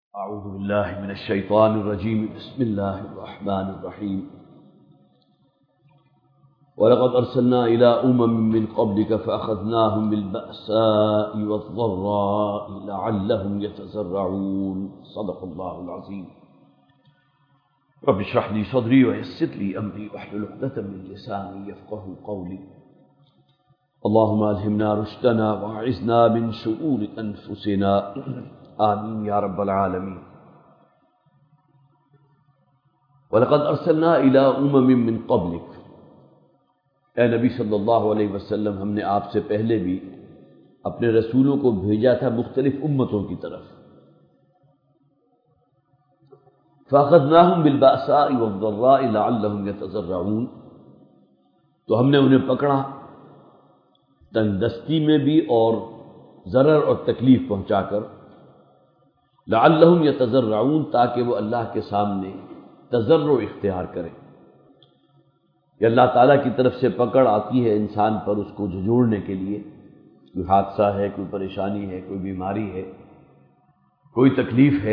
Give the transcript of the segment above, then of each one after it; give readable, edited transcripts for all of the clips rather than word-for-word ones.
اعوذ باللہ من الشیطان الرجیم بسم اللہ الرحمن الرحیم وَلَقَدْ أَرْسَلْنَا إِلَىٰ أُمَمٍ مِّن قَبْلِكَ فَأَخَذْنَاهُم بِالْبَأْسَاءِ وَالضَّرَّاءِ لَعَلَّهُمْ يَتَضَرَّعُونَ صدق اللہ العظیم۔ رب اشرح لي صدری ويسر لي أمری واحلل عقدة من لسانی يفقهوا قولی۔ اللهم ألهمنا رشدنا وأعذنا من شرور أنفسنا آمین یا رب العالمین۔ وَلَقَدْ أَرْسَلْنَا إِلَىٰ أُمَمٍ مِّن قَبْلِكَ، اے نبی صلی اللہ علیہ وسلم، ہم نے آپ سے پہلے بھی اپنے رسولوں کو بھیجا تھا مختلف امتوں کی طرف۔ فَأَخَذْنَاهُم بِالْبَأْسَاءِ وَالضَّرَّاءِ لَعَلَّهُمْ يَتَضَرَّعُونَ، تو ہم نے انہیں پکڑا تنگ دستی میں بھی اور ضرر اور تکلیف پہنچا کر، لعلہم یتضرعون، تاکہ وہ اللہ کے سامنے تضرع اختیار کریں۔ یہ اللہ تعالیٰ کی طرف سے پکڑ آتی ہے انسان پر اس کو جھنجھوڑنے کے لیے، کوئی حادثہ ہے، کوئی پریشانی ہے، کوئی بیماری ہے، کوئی تکلیف ہے،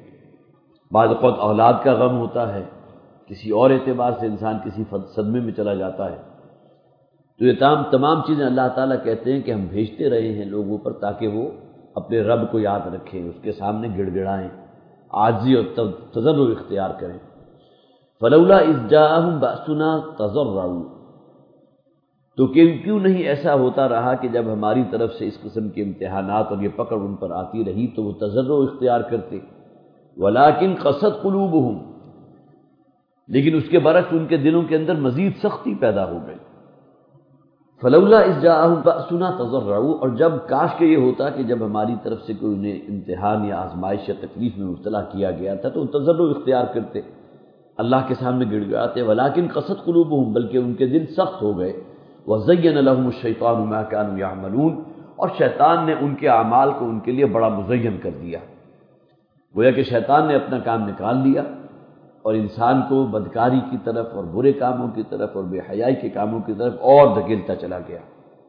بعض اوقات اولاد کا غم ہوتا ہے، کسی اور اعتبار سے انسان کسی صدمے میں چلا جاتا ہے، تو یہ تمام چیزیں اللہ تعالیٰ کہتے ہیں کہ ہم بھیجتے رہے ہیں لوگوں پر تاکہ وہ اپنے رب کو یاد رکھیں، اس کے سامنے گڑ گڑائیں، عاجزی اور تضرع اختیار کریں۔ فلولا اذ جاءہم بأسنا تضرعوا، تو کیوں نہیں ایسا ہوتا رہا کہ جب ہماری طرف سے اس قسم کے امتحانات اور یہ پکڑ ان پر آتی رہی تو وہ تضرع اختیار کرتے۔ ولکن قست قلوبہم، لیکن اس کے برعکس ان کے دلوں کے اندر مزید سختی پیدا ہو گئی۔ فلولا اذ جاءہم بأسنا تضرعوا، اور جب کاش کہ یہ ہوتا کہ جب ہماری طرف سے کوئی انہیں امتحان یا آزمائش یا تکلیف میں مبتلا کیا گیا تھا تو تضرع اختیار کرتے، اللہ کے سامنے گڑ گڑاتے۔ ولکن قست قلوبہم، بلکہ ان کے دل سخت ہو گئے۔ وزین لہم الشیطان ما کانوا یعملون، اور شیطان نے ان کے اعمال کو ان کے لیے بڑا مزین کر دیا، گویا کہ شیطان نے اپنا کام نکال لیا اور انسان کو بدکاری کی طرف اور برے کاموں کی طرف اور بے حیائی کے کاموں کی طرف اور دھکیلتا چلا گیا۔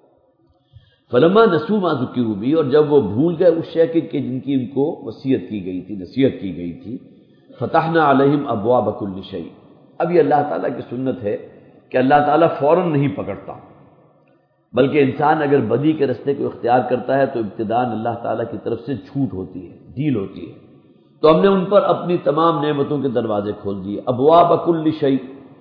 فلما نسوا ما ذکروا به، اور جب وہ بھول گئے اس شے کے جن کی ان کو وصیت کی گئی تھی، نصیحت کی گئی تھی، فتحنا علیہم ابواب کل شیء۔ اب یہ اللہ تعالیٰ کی سنت ہے کہ اللہ تعالیٰ فوراً نہیں پکڑتا، بلکہ انسان اگر بدی کے رستے کو اختیار کرتا ہے تو ابتداءً اللہ تعالیٰ کی طرف سے چھوٹ ہوتی ہے، ڈیل ہوتی ہے، تو ہم نے ان پر اپنی تمام نعمتوں کے دروازے کھول دیے، ابواب کل شیء،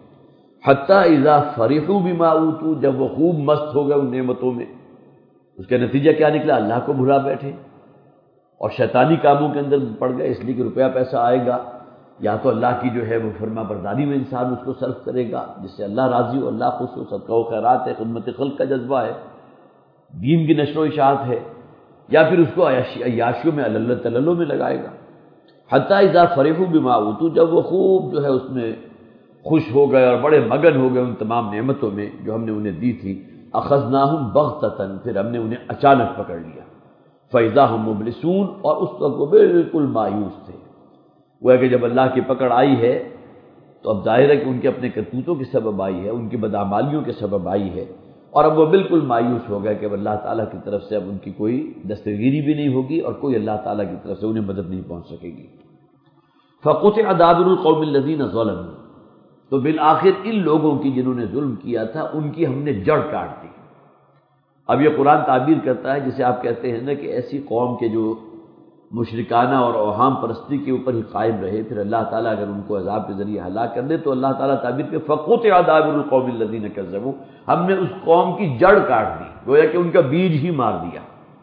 حتی اذا فرحوا بما اوتوا، جب وہ خوب مست ہو گئے ان نعمتوں میں، اس کا نتیجہ کیا نکلا؟ اللہ کو بھلا بیٹھے اور شیطانی کاموں کے اندر پڑ گئے، اس لیے کہ روپیہ پیسہ آئے گا، یا تو اللہ کی جو ہے وہ فرما برداری میں انسان اس کو صرف کرے گا جس سے اللہ راضی ہو، اللہ خوش ہو، صدقہ و خیرات ہے، خدمت خلق کا جذبہ ہے، دین کی نشر و اشاعت ہے، یا پھر اس کو عیاشیوں میں اللہ تللوں میں لگائے گا۔ حتی اذا فرحوا بما اوتوا، جب وہ خوب جو ہے اس میں خوش ہو گئے اور بڑے مگن ہو گئے ان تمام نعمتوں میں جو ہم نے انہیں دی تھی، اخذناہم بغتۃ، پھر ہم نے انہیں اچانک پکڑ لیا، فاذا ہم مبلسون، اور اس وقت وہ بالکل مایوس تھے۔ وہ ہے کہ جب اللہ کی پکڑ آئی ہے تو اب ظاہر ہے کہ ان کے اپنے کرتوتوں کے سبب آئی ہے، ان کی بدعمالیوں کے سبب آئی ہے، اور اب وہ بالکل مایوس ہو گئے کہ اب اللہ تعالیٰ کی طرف سے اب ان کی کوئی دستگیری بھی نہیں ہوگی اور کوئی اللہ تعالیٰ کی طرف سے انہیں مدد نہیں پہنچ سکے گی۔ فقطع دابر القوم الذین ظلموا، تو بالآخر ان لوگوں کی جنہوں نے ظلم کیا تھا ان کی ہم نے جڑ کاٹ دی۔ اب یہ قرآن تعبیر کرتا ہے جسے آپ کہتے ہیں نا کہ ایسی قوم کے جو مشرکانہ اور اوہام پرستی کے اوپر ہی قائم رہے، پھر اللہ تعالیٰ اگر ان کو عذاب کے ذریعے ہلاک کر دے تو اللہ تعالیٰ تعبیر کہ فقطع دابر القوم الذین کذبوا، ہم نے اس قوم کی جڑ کاٹ دی، گویا کہ ان کا بیج ہی مار دیا۔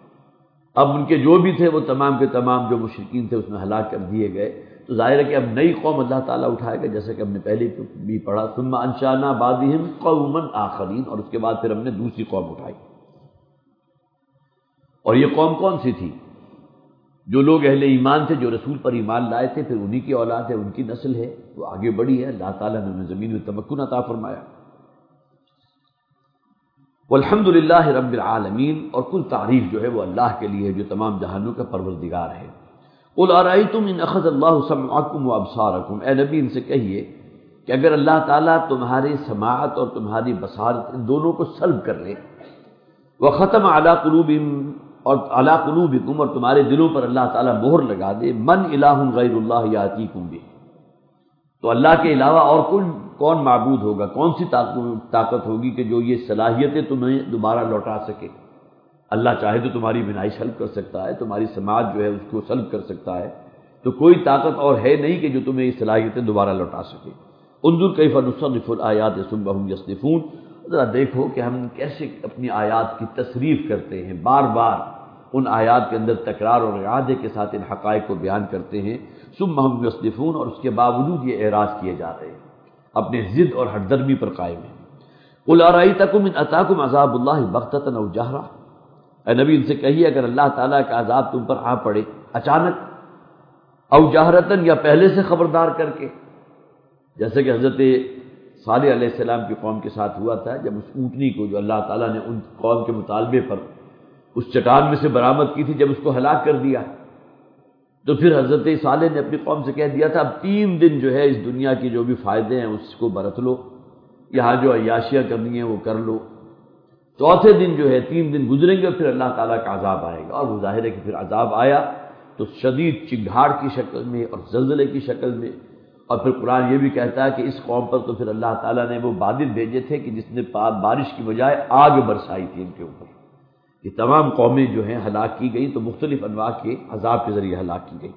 اب ان کے جو بھی تھے وہ تمام کے تمام جو مشرکین تھے اس میں ہلاک کر دیے گئے، تو ظاہر ہے کہ اب نئی قوم اللہ تعالیٰ اٹھائے گا، جیسے کہ ہم نے پہلے بھی پڑھا، ثم انشأنا بعدہم قوما آخرین، اور اس کے بعد پھر ہم نے دوسری قوم اٹھائی۔ اور یہ قوم کون سی تھی؟ جو لوگ اہل ایمان تھے، جو رسول پر ایمان لائے تھے، پھر انہی کی اولاد ہے، ان کی نسل ہے، وہ آگے بڑھی ہے، اللہ تعالیٰ نے انہیں زمین میں تمکن عطا فرمایا۔ والحمد للہ رب العالمین، اور کل تعریف جو ہے وہ اللہ کے لیے ہے جو تمام جہانوں کا پروردگار ہے۔ قل ارأیتم ان اخذ اللہ سمعکم وابصارکم، اے نبی ان سے کہیے کہ اگر اللہ تعالیٰ تمہاری سماعت اور تمہاری بصارت ان دونوں کو سلب کر لے، وختم علی قلوبہم، اور علی قلوبکم، اور تمہارے دلوں پر اللہ تعالیٰ مہر لگا دے، من الہ غیر اللہ یاتیکم بہ، تو اللہ کے علاوہ اور کون معبود ہوگا، کون سی طاقت ہوگی کہ جو یہ صلاحیتیں تمہیں دوبارہ لوٹا سکے؟ اللہ چاہے تو تمہاری بینائی سلب کر سکتا ہے، تمہاری سماعت جو ہے اس کو سلب کر سکتا ہے، تو کوئی طاقت اور ہے نہیں کہ جو تمہیں یہ صلاحیتیں دوبارہ لوٹا سکے۔ انظر کیف نصرف الآیات ثم هم یصدفون، ذرا دیکھو کہ ہم کیسے اپنی آیات کی تصریف کرتے ہیں، بار بار ان آیات کے اندر تکرار اور اعادے کے ساتھ ان حقائق کو بیان کرتے ہیں، ثم هم یصدفون، اور اس کے باوجود یہ اعراض کیے جا رہے ہیں، اپنے ضد اور ہٹ درمی پر قائم ہیں۔ قل ارأیتکم ان اتاکم عذاب اللہ بغتۃ او جہرا، اے نبی ان سے کہیے اگر اللہ تعالیٰ کا عذاب تم پر آ پڑے اچانک، او جہرتن، یا پہلے سے خبردار کر کے، جیسے کہ حضرت صالح علیہ السلام کی قوم کے ساتھ ہوا تھا، جب اس اونٹنی کو جو اللہ تعالیٰ نے ان قوم کے مطالبے پر اس چٹان میں سے برآمد کی تھی، جب اس کو ہلاک کر دیا، تو پھر حضرت صالح نے اپنی قوم سے کہہ دیا تھا اب 3 دن جو ہے اس دنیا کی جو بھی فائدے ہیں اس کو برت لو، یہاں جو عیاشیاں کرنی ہیں وہ کر لو، چوتھے دن جو ہے 3 دن گزریں گے اور پھر اللہ تعالیٰ کا عذاب آئے گا، اور وہ ظاہر ہے کہ پھر عذاب آیا تو شدید چنگھاڑ کی شکل میں اور زلزلے کی شکل میں، اور پھر قرآن یہ بھی کہتا ہے کہ اس قوم پر تو پھر اللہ تعالیٰ نے وہ بادل بھیجے تھے کہ جس نے بارش کی بجائے آگ برسائی تھی ان کے اوپر، یہ تمام قومیں جو ہیں ہلاک کی گئی، تو مختلف انواع کے عذاب کے ذریعے ہلاک کی گئی۔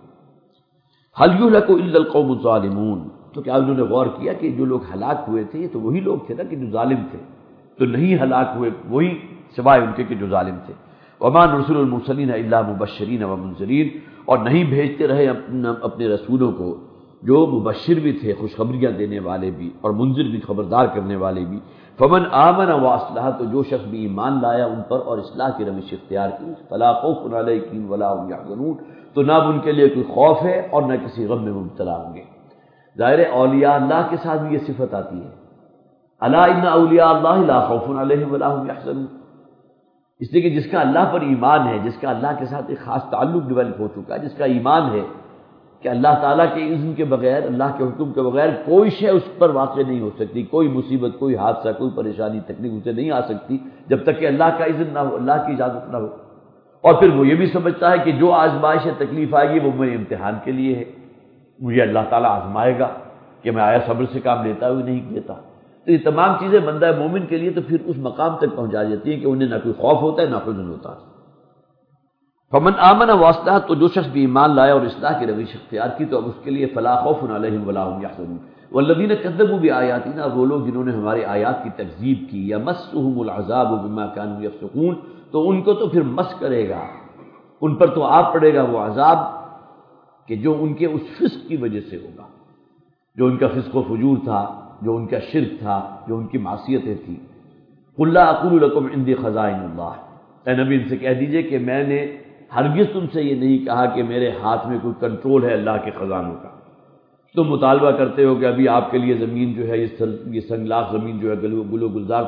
هل يهلك الا القوم الظالمون، تو کیا انہوں نے غور کیا کہ جو لوگ ہلاک ہوئے تھے یہ تو وہی لوگ تھے نا کہ جو ظالم تھے، تو نہیں ہلاک ہوئے وہی سوائے ان کے کہ جو ظالم تھے۔ وما نرسل المرسلین الا مبشرین ومنذرین، اور نہیں بھیجتے رہے اپنے رسولوں کو جو مبشر بھی تھے، خوشخبریاں دینے والے بھی، اور منذر بھی، خبردار کرنے والے بھی۔ فمن آمن واصلح، تو جو شخص بھی ایمان لایا ان پر اور اصلاح کی روش اختیار کی، فلا خوف علیہم ولا هم یحزنون، تو نہ ان کے لیے کوئی خوف ہے اور نہ کسی غم میں مبتلا ہوں گے۔ ظاہر اولیاء اللہ کے ساتھ بھی یہ صفت آتی ہے، الا ان اولیاء اللہ لا خوف علیہم ولا هم یحزنون، اس لیے کہ جس کا اللہ پر ایمان ہے، جس کا اللہ کے ساتھ ایک خاص تعلق ڈیولپ ہو چکا ہے، جس کا ایمان ہے کہ اللہ تعالیٰ کے اذن کے بغیر، اللہ کے حکم کے بغیر کوئی شے اس پر واقع نہیں ہو سکتی، کوئی مصیبت، کوئی حادثہ، کوئی پریشانی، تکلیف اسے نہیں آ سکتی جب تک کہ اللہ کا اذن نہ ہو، اللہ کی اجازت نہ ہو۔ اور پھر وہ یہ بھی سمجھتا ہے کہ جو آزمائش ہے، تکلیف آئے گی، وہ میرے امتحان کے لیے ہے، مجھے اللہ تعالیٰ آزمائے گا کہ میں آیا صبر سے کام لیتا ہوں نہیں لیتا۔ تو یہ تمام چیزیں بندہ مومن کے لیے تو پھر اس مقام تک پہنچا جاتی ہیں کہ انہیں نہ کوئی خوف ہوتا ہے نہ حزن ہوتا ہے۔ فمن آمن واصلح، تو جو شخص بھی ایمان لایا اور اصلاح کی روش اختیار کی، تو اب اس کے لیے فلا خوف علیہم ولا هم یحزنون۔ والذین کذبوا بآیاتنا، وہ لوگ جنہوں نے ہماری آیات کی تکذیب کی، یمسهم العذاب بما كانوا یفسقون، تو ان کو تو پھر مس کرے گا، ان پر تو آ پڑے گا وہ عذاب کہ جو ان کے اس فسق کی وجہ سے ہوگا، جو ان کا فسق و فجور تھا، جو ان کا شرک تھا، جو ان کی معصیتیں تھیں۔ قل لا اقول لكم عندي خزائن اللہ، اے نبی ان سے کہہ دیجئے کہ میں نے ہرگز تم سے یہ نہیں کہا کہ میرے ہاتھ میں کوئی کنٹرول ہے اللہ کے خزانوں کا۔ تم مطالبہ کرتے ہو کہ ابھی آپ کے لیے زمین جو ہے یہ سنگلاخ زمین جو ہے گل و گلزار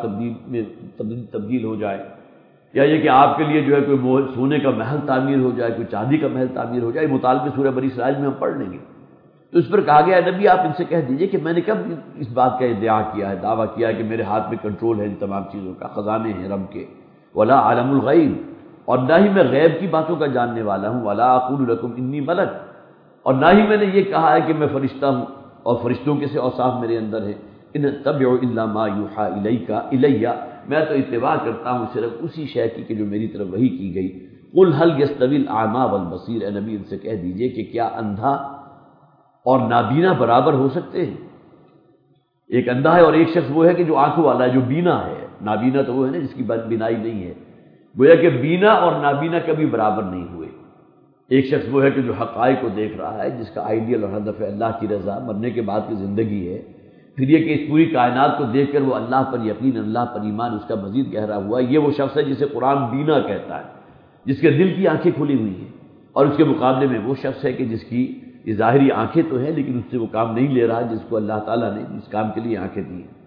تبدیل ہو جائے، یا یہ کہ آپ کے لیے جو ہے کوئی سونے کا محل تعمیر ہو جائے، کوئی چاندی کا محل تعمیر ہو جائے، مطالبے سورہ بنی اسرائیل میں ہم پڑھ لیں گے۔ تو اس پر کہا گیا ہے نبی آپ ان سے کہہ دیجئے کہ میں نے کب اس بات کا ادعا کیا ہے، دعویٰ کیا ہے کہ میرے ہاتھ میں کنٹرول ہے ان تمام چیزوں کا، خزانے ہیں رب کے۔ ولا عالم الغیب، اور نہ ہی میں غیب کی باتوں کا جاننے والا ہوں، ولا اقول لکم انی ملک، اور نہ ہی میں نے یہ کہا ہے کہ میں فرشتہ ہوں اور فرشتوں کے سے اوصاف میرے اندر ہیں۔ ان اتبع الا ما یوحى الی، میں تو اتباع کرتا ہوں صرف اسی شے کی کہ جو میری طرف وحی کی گئی۔ قل هل يستوي الاعمى والبصير، اے نبی ان سے کہہ دیجئے کہ کیا اندھا اور نابینا برابر ہو سکتے ہیں؟ ایک اندھا ہے اور ایک شخص وہ ہے کہ جو آنکھوں والا ہے، جو بینا ہے۔ نابینا تو وہ ہے نا جس کی بینائی نہیں ہے، گویا کہ بینا اور نابینا کبھی برابر نہیں ہوئے۔ ایک شخص وہ ہے کہ جو حقائق کو دیکھ رہا ہے، جس کا آئیڈیل اور ہدف ہے اللہ کی رضا، مرنے کے بعد کی زندگی ہے۔ پھر یہ کہ اس پوری کائنات کو دیکھ کر وہ اللہ پر یقین، اللہ پر ایمان اس کا مزید گہرا ہوا ہے، یہ وہ شخص ہے جسے قرآن بینا کہتا ہے، جس کے دل کی آنکھیں کھلی ہوئی ہیں۔ اور اس کے مقابلے میں وہ شخص ہے کہ جس کی یہ ظاہری آنکھیں تو ہیں لیکن اس سے وہ کام نہیں لے رہا جس کو اللہ تعالیٰ نے جس کام کے لیے آنکھیں دی ہیں۔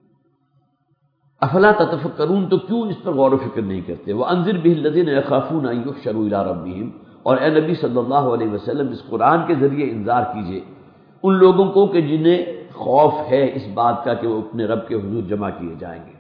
افلا تتفکرون، تو کیوں اس پر غور و فکر نہیں کرتے؟ وانذر به الذین یخافون ان یحشروا الی ربہم، اور اے نبی صلی اللہ علیہ وسلم اس قرآن کے ذریعے انذار کیجئے ان لوگوں کو کہ جنہیں خوف ہے اس بات کا کہ وہ اپنے رب کے حضور جمع کیے جائیں گے۔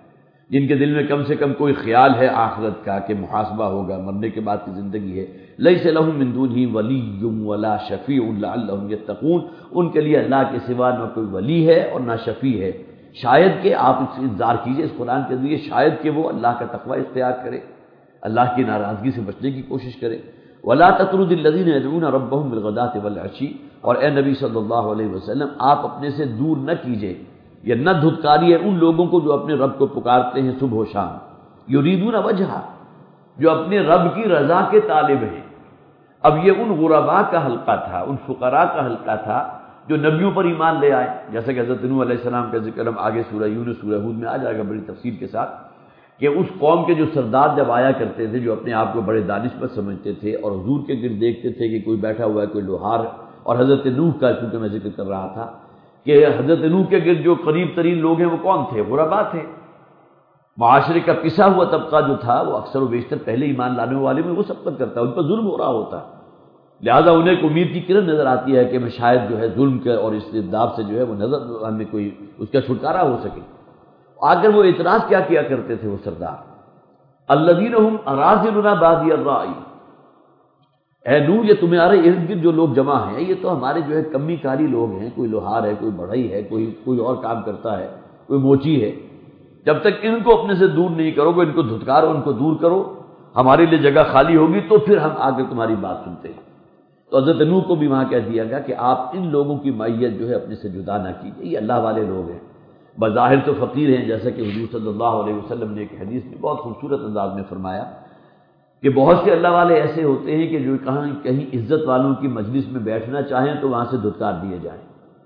جن کے دل میں کم سے کم کوئی خیال ہے آخرت کا کہ محاسبہ ہوگا، مرنے کے بعد کی زندگی ہے۔ لیس لہم من دونہ ولی ولا شفیع لعلہم یتقون، ان کے لیے اللہ کے سوا نہ کوئی ولی ہے اور نہ شفیع ہے، شاید کہ آپ انتظار کیجئے اس قرآن کے ذریعے، شاید کہ وہ اللہ کا تقوی اختیار کرے، اللہ کی ناراضگی سے بچنے کی کوشش کرے۔ ولا تطرد الذین یدعون ربهم بالغداۃ والعشی، اور اے نبی صلی اللہ علیہ وسلم آپ اپنے سے دور نہ کیجئے یا نہ دھتکاریے ان لوگوں کو جو اپنے رب کو پکارتے ہیں صبح و شام، یریدون وجہہ، جو اپنے رب کی رضا کے طالب ہیں۔ اب یہ ان غرباء کا حلقہ تھا، ان فقراء کا حلقہ تھا جو نبیوں پر ایمان لے آئے، جیسا کہ حضرت نوح علیہ السلام کا ذکر ہم آگے سورہ یونس سورہ ہود میں آ جائے گا بڑی تفصیل کے ساتھ، کہ اس قوم کے جو سردار جب آیا کرتے تھے، جو اپنے آپ کو بڑے دانشور سمجھتے تھے اور حضور کے گرد دیکھتے تھے کہ کوئی بیٹھا ہوا ہے، کوئی لوہار، اور حضرت نوح کا چونکہ میں ذکر کر رہا تھا کہ حضرت نوح کے گرد جو قریب ترین لوگ ہیں وہ کون تھے؟ غرباء تھے۔ معاشرے کا پسا ہوا طبقہ جو تھا وہ اکثر و بیشتر پہلے ایمان لانے والے میں وہ سبقت کرتا ہے، ان پر ظلم ہو رہا ہوتا ہے، لہذا انہیں ایک امید کی کرن نظر آتی ہے کہ میں شاید جو ہے ظلم کے اور استبداد سے جو ہے وہ نظر ہمیں کوئی اس کا چھٹکارا ہو سکے۔ آگر وہ اعتراض کیا کرتے تھے وہ سردار، الذین هم اراذلنا بادی الرأی، اے نوح یہ تمہارے ارد گرد جو لوگ جمع ہیں یہ تو ہمارے جو ہے کمی کاری لوگ ہیں، کوئی لوہار ہے، کوئی بڑھئی ہے، کوئی اور کام کرتا ہے، کوئی موچی ہے، جب تک ان کو اپنے سے دور نہیں کرو گے، ان کو دھتکارو، ان کو دور کرو، ہمارے لیے جگہ خالی ہوگی تو پھر ہم آگے تمہاری بات سنتے ہیں۔ تو حضرت نوح کو بھی وہاں کہہ دیا گیا کہ آپ ان لوگوں کی معیت جو ہے اپنے سے جدا نہ کیجیے، یہ اللہ والے لوگ ہیں، بظاہر تو فقیر ہیں، جیسا کہ حضور صلی اللہ علیہ وسلم نے ایک حدیث میں بہت خوبصورت انداز میں فرمایا کہ بہت سے اللہ والے ایسے ہوتے ہیں کہ جو کہیں عزت والوں کی مجلس میں بیٹھنا چاہیں تو وہاں سے دھتکار دیے جائیں،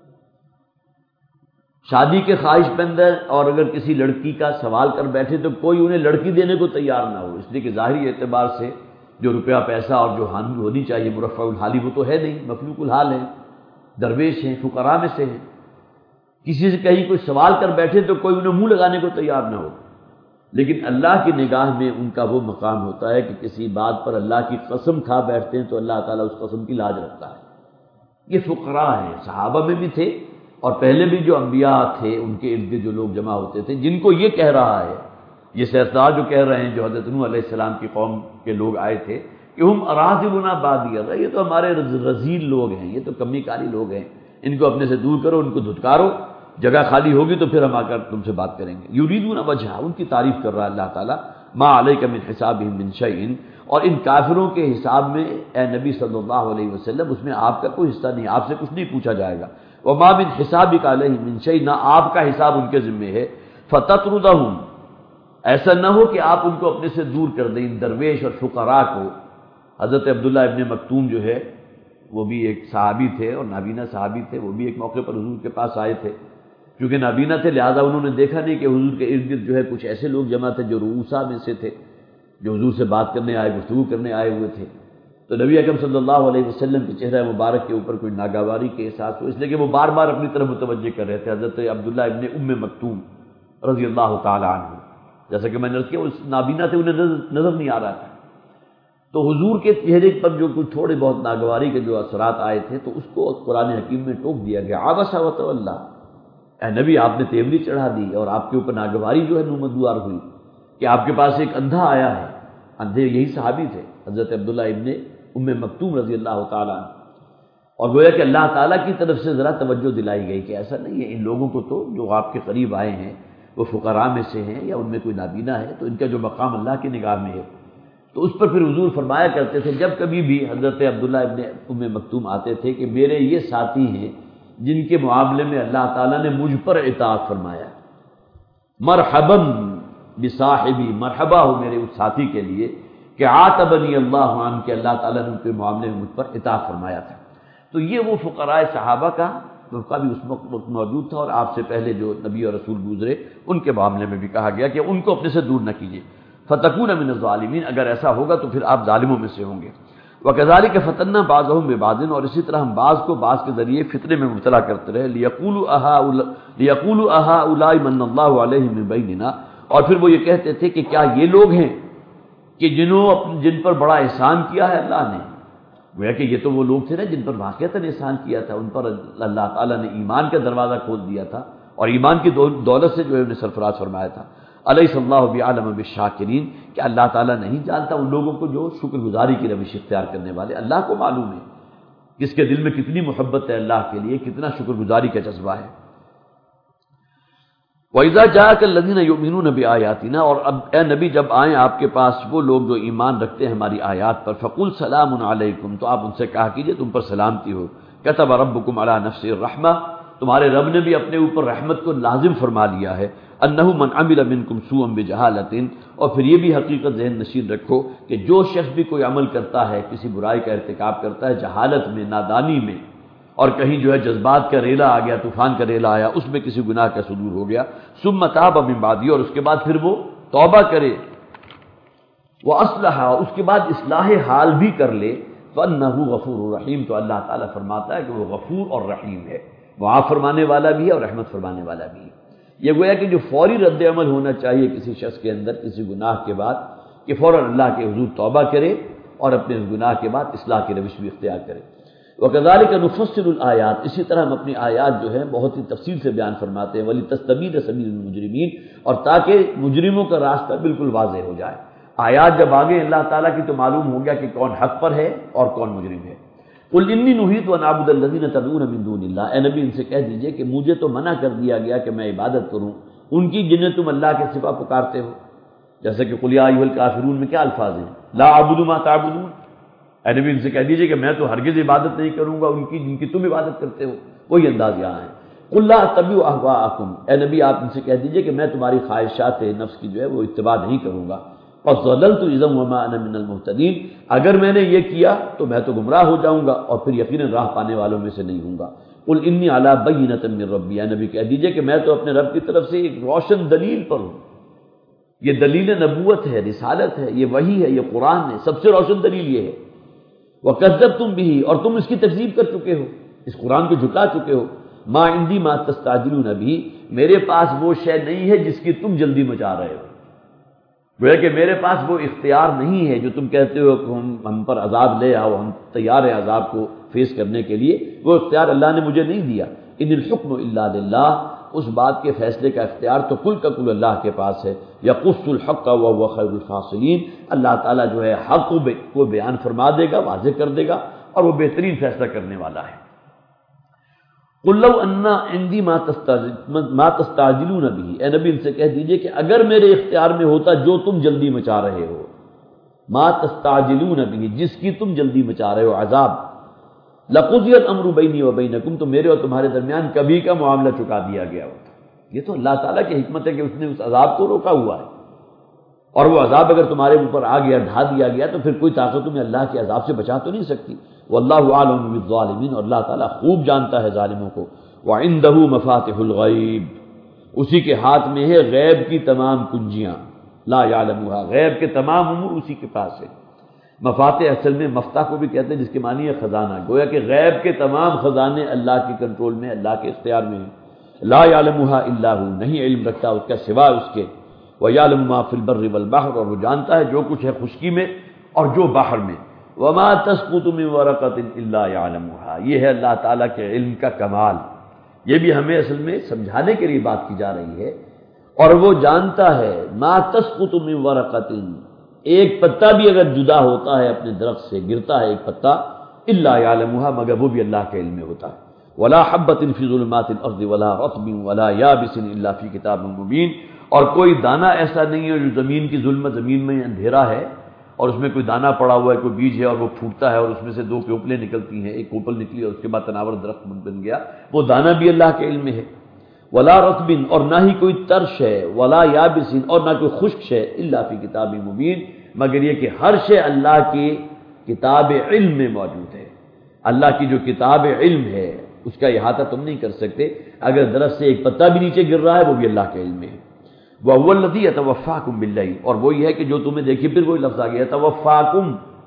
شادی کے خواہش مند ہے اور اگر کسی لڑکی کا سوال کر بیٹھے تو کوئی انہیں لڑکی دینے کو تیار نہ ہو، اس لیے کہ ظاہری اعتبار سے جو روپیہ پیسہ اور جو ہونی چاہیے مرفع الحالی وہ تو ہے نہیں، مفلوق الحال ہے، درویش ہیں، فقراء میں سے ہیں، کسی سے کہیں کوئی سوال کر بیٹھے تو کوئی انہیں منہ لگانے کو تیار نہ ہو، لیکن اللہ کی نگاہ میں ان کا وہ مقام ہوتا ہے کہ کسی بات پر اللہ کی قسم کھا بیٹھتے ہیں تو اللہ تعالیٰ اس قسم کی لاج رکھتا ہے۔ یہ فقراء ہیں، صحابہ میں بھی تھے اور پہلے بھی جو انبیاء تھے ان کے ارد گرد جو لوگ جمع ہوتے تھے، جن کو یہ کہہ رہا ہے، یہ سردار جو کہہ رہے ہیں جو حضرت نوح علیہ السلام کی قوم کے لوگ آئے تھے کہ ہم اراذلنا بادی الرأی، یہ تو ہمارے رذیل لوگ ہیں، یہ تو کمی کاری لوگ ہیں، ان کو اپنے سے دور کرو، ان کو دھتکارو، جگہ خالی ہوگی تو پھر ہم آ کر تم سے بات کریں گے۔ یریدون وجہہ، ان کی تعریف کر رہا ہے اللہ تعالیٰ، ما علیک من حسابہم من شیء، اور ان کافروں کے حساب میں اے نبی صلی اللہ علیہ وسلم اس میں آپ کا کوئی حصہ نہیں، آپ سے کچھ نہیں پوچھا جائے گا۔ وما من حسابک علیہم من شیء، نہ آپ کا حساب ان کے ذمے ہے۔ فتطردہم، ایسا نہ ہو کہ آپ ان کو اپنے سے دور کر دیں، ان درویش اور فقراء کو۔ حضرت عبداللہ ابن مکتوم جو ہے وہ بھی ایک صحابی تھے اور نابینا صحابی تھے، وہ بھی ایک موقع پر حضور کے پاس آئے تھے، کیونکہ نابینا تھے لہذا انہوں نے دیکھا نہیں کہ حضور کے ارد گرد جو ہے کچھ ایسے لوگ جمع تھے جو رؤوسا میں سے تھے، جو حضور سے بات کرنے آئے، گفتگو کرنے آئے ہوئے تھے۔ تو نبی اکرم صلی اللہ علیہ وسلم کے چہرہ مبارک کے اوپر کوئی ناگواری کے احساس ہو، اس لیے کہ وہ بار بار اپنی طرف متوجہ کر رہے تھے حضرت عبداللہ ابن ام مکتوم رضی اللہ تعالی عنہ، جیسا کہ میں نے عرض کیا اس نابینا تھے، انہیں نظر نہیں آ رہا تھا، تو حضور کے چہرے پر جو کچھ تھوڑے بہت ناگواری کے جو اثرات آئے تھے تو اس کو قرآن حکیم میں ٹوک دیا گیا، عبس وتولی، اے نبی آپ نے تیوری چڑھا دی اور آپ کے اوپر ناگواری جو ہے نمودار ہوئی کہ آپ کے پاس ایک اندھا آیا ہے، اندھے یہی صحابی تھے حضرت عبداللہ ابن ام مکتوم رضی اللہ تعالیٰ عنہ، اور گویا کہ اللہ تعالیٰ کی طرف سے ذرا توجہ دلائی گئی کہ ایسا نہیں ہے، ان لوگوں کو تو جو آپ کے قریب آئے ہیں وہ فقراء میں سے ہیں یا ان میں کوئی نابینا ہے تو ان کا جو مقام اللہ کی نگاہ میں ہے۔ تو اس پر پھر حضور فرمایا کرتے تھے جب کبھی بھی حضرت عبداللہ ابن ام مکتوم آتے تھے کہ میرے یہ ساتھی ہیں جن کے معاملے میں اللہ تعالیٰ نے مجھ پر اطاعت فرمایا، مرحبا بصاحبی، مرحبا ہو میرے اس ساتھی کے لیے کہ عاتبنی اللہ عنہ، کہ اللہ تعالیٰ نے ان کے معاملے میں مجھ پر اطاعت فرمایا تھا۔ تو یہ وہ فقراء صحابہ کا موقع بھی اس وقت موجود تھا، اور آپ سے پہلے جو نبی اور رسول گزرے ان کے معاملے میں بھی کہا گیا کہ ان کو اپنے سے دور نہ کیجیے، فتکون من الظالمین، اگر ایسا ہوگا تو پھر آپ ظالموں میں سے ہوں گے۔ وَكَذَلِكَ فَتَنَّا بَعْضَهُم بِبَعْضٍ، اور اسی طرح ہم بعض کو بعض کے ذریعے فتنے میں مبتلا کرتے رہے، لِيَقُولُوا أَهَٰؤُلَاءِ مَنَّ اللَّهُ عَلَيْهِم مِّن بَيْنِنَا، اور پھر وہ یہ کہتے تھے کہ کیا یہ لوگ ہیں کہ جن پر بڑا احسان کیا ہے اللہ نے، گویا کہ یہ تو وہ لوگ تھے نا جن پر واقعتاً احسان کیا تھا، ان پر اللہ تعالیٰ نے ایمان کا دروازہ کھول دیا تھا اور ایمان کی دولت سے جو ہے انہیں سرفراز فرمایا تھا۔ الیس اللہ بعلم بالشاکرین، کہ اللہ تعالیٰ نہیں جانتا ان لوگوں کو جو شکر گزاری کی روش اختیار کرنے والے؟ اللہ کو معلوم ہے کس کے دل میں کتنی محبت ہے اللہ کے لیے، کتنا شکر گزاری کا جذبہ ہے۔ وَإِذَا جَاءَكَ الَّذِينَ يُؤْمِنُونَ بِآيَاتِنَا، اور اب اے نبی جب آئیں آپ کے پاس وہ لوگ جو ایمان رکھتے ہیں ہماری آیات پر، فَقُلْ سَلَامٌ عَلَيْكُمْ، تو آپ ان سے کہا کیجئے تم پر سلامتی ہو، كَتَبَ رَبُّكُمْ عَلَى نَفْسِهِ الرَّحْمَةَ، تمہارے رب نے بھی اپنے اوپر رحمت کو لازم فرما لیا ہے، أَنَّهُ مَنْ عَمِلَ مِنْكُمْ سُوءًا بِجَهَالَةٍ، اور پھر یہ بھی حقیقت ذہن نشین رکھو کہ جو شخص بھی کوئی عمل کرتا ہے، کسی برائی کا ارتکاب کرتا ہے جہالت میں، نادانی میں، اور کہیں جو ہے جذبات کا ریلا آ گیا، طوفان کا ریلا آیا، اس میں کسی گناہ کا صدور ہو گیا، ثم تاب من بعد، اور اس کے بعد پھر وہ توبہ کرے، وہ اصلح، اس کے بعد اصلاح حال بھی کر لے، فَإِنَّهُ غَفُورٌ رَحِيمٌ، تو اللہ تعالیٰ فرماتا ہے کہ وہ غفور اور رحیم ہے، معاف فرمانے والا بھی ہے اور رحمت فرمانے والا بھی ہے۔ یہ گویا کہ جو فوری رد عمل ہونا چاہیے کسی شخص کے اندر کسی گناہ کے بعد، کہ فوراً اللہ کے حضور توبہ کرے اور اپنے اس گناہ کے بعد اصلاح کی روش بھی اختیار کرے۔ وَكَذَلِكَ نُفَصِّلُ الْآيَاتِ، اسی طرح ہم اپنی آیات جو ہیں بہت ہی تفصیل سے بیان فرماتے ہیں، وَلِتَسْتَبِينَ سَبِيلُ الْمُجْرِمِينَ، اور تاکہ مجرموں کا راستہ بالکل واضح ہو جائے۔ آیات جب آگے اللہ تعالیٰ کی تو معلوم ہو گیا کہ کون حق پر ہے اور کون مجرم ہے۔ قُلْ إِنِّي نُهِيتُ أَنْ أَعْبُدَ الَّذِينَ تَدْعُونَ مِن دُونِ اللَّهِ، اے نبی ان سے کہہ دیجئے کہ مجھے تو منع کر دیا گیا کہ میں عبادت کروں ان کی جنہیں تم اللہ کے سوا پکارتے ہو، جیسے کہ قُلْ يَا أَيُّهَا الْكَافِرُونَ میں کیا الفاظ ہیں؟ لَا أَعْبُدُ مَا تَعْبُدُونَ، اے نبی ان سے کہہ دیجئے کہ میں تو ہرگز عبادت نہیں کروں گا ان کی جن کی تم عبادت کرتے ہو، وہی انداز یہاں ہے۔ قُلْ لَا أَتَّبِعُ أَهْوَاءَكُمْ، اے نبی آپ ان سے کہہ دیجئے کہ میں تمہاری خواہشات نفس کی جو ہے وہ اتباع نہیں کروں گا، فَضَلَلْتُ إِذًا وَمَا أَنَا مِنَ الْمُهْتَدِينَ، اگر میں نے یہ کیا تو میں تو گمراہ ہو جاؤں گا اور پھر یقیناً راہ پانے والوں میں سے نہیں ہوں گا۔ قُلْ إِنِّي عَلَىٰ بَيِّنَةٍ مِّن رَّبِّي، اے نبی کہہ دیجئے کہ میں تو اپنے رب کی طرف سے ایک روشن دلیل پر ہوں، یہ دلیل نبوت ہے، رسالت ہے، یہ وحی ہے، یہ قرآن ہے، سب سے روشن دلیل یہ ہے۔ وَكَذَّبْتُم بِهِ، اور تم اس کی تکذیب کر چکے ہو، اس قرآن کو جھٹلا چکے ہو۔ مَا عِندِي مَا تَسْتَعْجِلُونَ بِهِ، میرے پاس وہ شے نہیں ہے جس کی تم جلدی مچا رہے ہو، گویا کہ میرے پاس وہ اختیار نہیں ہے جو تم کہتے ہو کہ ہم پر عذاب لے آؤ، ہم تیار ہیں عذاب کو فیس کرنے کے لیے، وہ اختیار اللہ نے مجھے نہیں دیا۔ ان الحکم الا للہ، اس بات کے فیصلے کا اختیار تو کل کا کل اللہ کے پاس ہے۔ یقص الحق وهو خیر الفاصلین، اللہ تعالیٰ جو ہے حق کو بیان فرما دے گا، واضح کر دے گا، اور وہ بہترین فیصلہ کرنے والا ہے۔ قُلْ لَوْ أَنَّ عِندِي مَا تَسْتَعْجِلُونَ بِهِ، اے نبی ان سے کہہ دیجئے کہ اگر میرے اختیار میں ہوتا جو تم جلدی مچا رہے ہو، ما تستعجلون به، جس کی تم جلدی مچا رہے ہو عذاب، لَقُضِيَ الْأَمْرُ بَيْنِي وَبَيْنَكُمْ، تو میرے اور تمہارے درمیان کبھی کا معاملہ چکا دیا گیا ہوتا۔ یہ تو اللہ تعالیٰ کی حکمت ہے کہ اس نے اس عذاب کو روکا ہوا ہے، اور وہ عذاب اگر تمہارے اوپر آ گیا، ڈھا دیا گیا، تو پھر کوئی طاقت تمہیں اللہ کے عذاب سے بچا تو نہیں سکتی۔ واللہ اعلم بالظالمین، اور اللہ تعالیٰ خوب جانتا ہے ظالموں کو۔ وعنده مفاتح الغیب، اسی کے ہاتھ میں ہے غیب کی تمام کنجیاں، لا یعلمها، غیب کے تمام امور اسی کے پاس ہے۔ مفاتح اصل میں مفتاح کو بھی کہتے ہیں جس کے معنی ہے خزانہ، گویا کہ غیب کے تمام خزانے اللہ کے کنٹرول میں، اللہ کے اختیار میں ہیں۔ لا یعلمها الا هو، نہیں علم رکھتا اس کا سوا اس کے۔ وَيَعْلَمُ مَا فِي الْبَرِّ وَالْبَحْرِ، اور وہ جانتا ہے جو کچھ ہے خشکی میں اور جو باہر میں۔ وَمَا تَسْقُطُ مِن وَرَقَةٍ إِلَّا يَعْلَمُهَا، یہ ہے اللہ تعالیٰ کے علم کا کمال۔ یہ بھی ہمیں اصل میں سمجھانے کے لیے بات کی جا رہی ہے، اور وہ جانتا ہے مَا تَسْقُطُ مِن وَرَقَةٍ، ایک پتا بھی اگر جدا ہوتا ہے اپنے درخت سے، گرتا ہے ایک پتا، إِلَّا يَعْلَمُهَا، مگر وہ بھی اللہ کے علم میں ہوتا ہے۔ وَلَا حَبَّةٍ فِي ظُلُمَاتِ الْأَرْضِ وَلَا رَطْبٍ وَلَا يَابِسٍ إِلَّا فِي كِتَابٍ مُّبِينٍ، اور کوئی دانہ ایسا نہیں ہے جو زمین کی ظلمت، زمین میں اندھیرا ہے اور اس میں کوئی دانہ پڑا ہوا ہے، کوئی بیج ہے اور وہ پھوٹتا ہے اور اس میں سے دو کوپلیں نکلتی ہیں، ایک کوپل نکلی اور اس کے بعد تناور درخت بن گیا، وہ دانہ بھی اللہ کے علم میں ہے۔ ولا رطب، اور نہ ہی کوئی ترش ہے، ولا یابس، اور نہ کوئی خشک ہے، الا فی کتاب مبین، مگر یہ کہ ہر شے اللہ کی کتاب علم میں موجود ہے۔ اللہ کی جو کتاب علم ہے اس کا احاطہ تم نہیں کر سکتے، اگر درخت سے ایک پتا بھی نیچے گر رہا ہے وہ بھی اللہ کے علم میں ہے۔ وَهُوَ الَّذِي يَتَوَفَّاكُم بِاللَّيْلِ، اور وہی ہے کہ جو تمہیں، دیکھیے پھر وہی لفظ آ گیا يَتَوَفَّاكُم،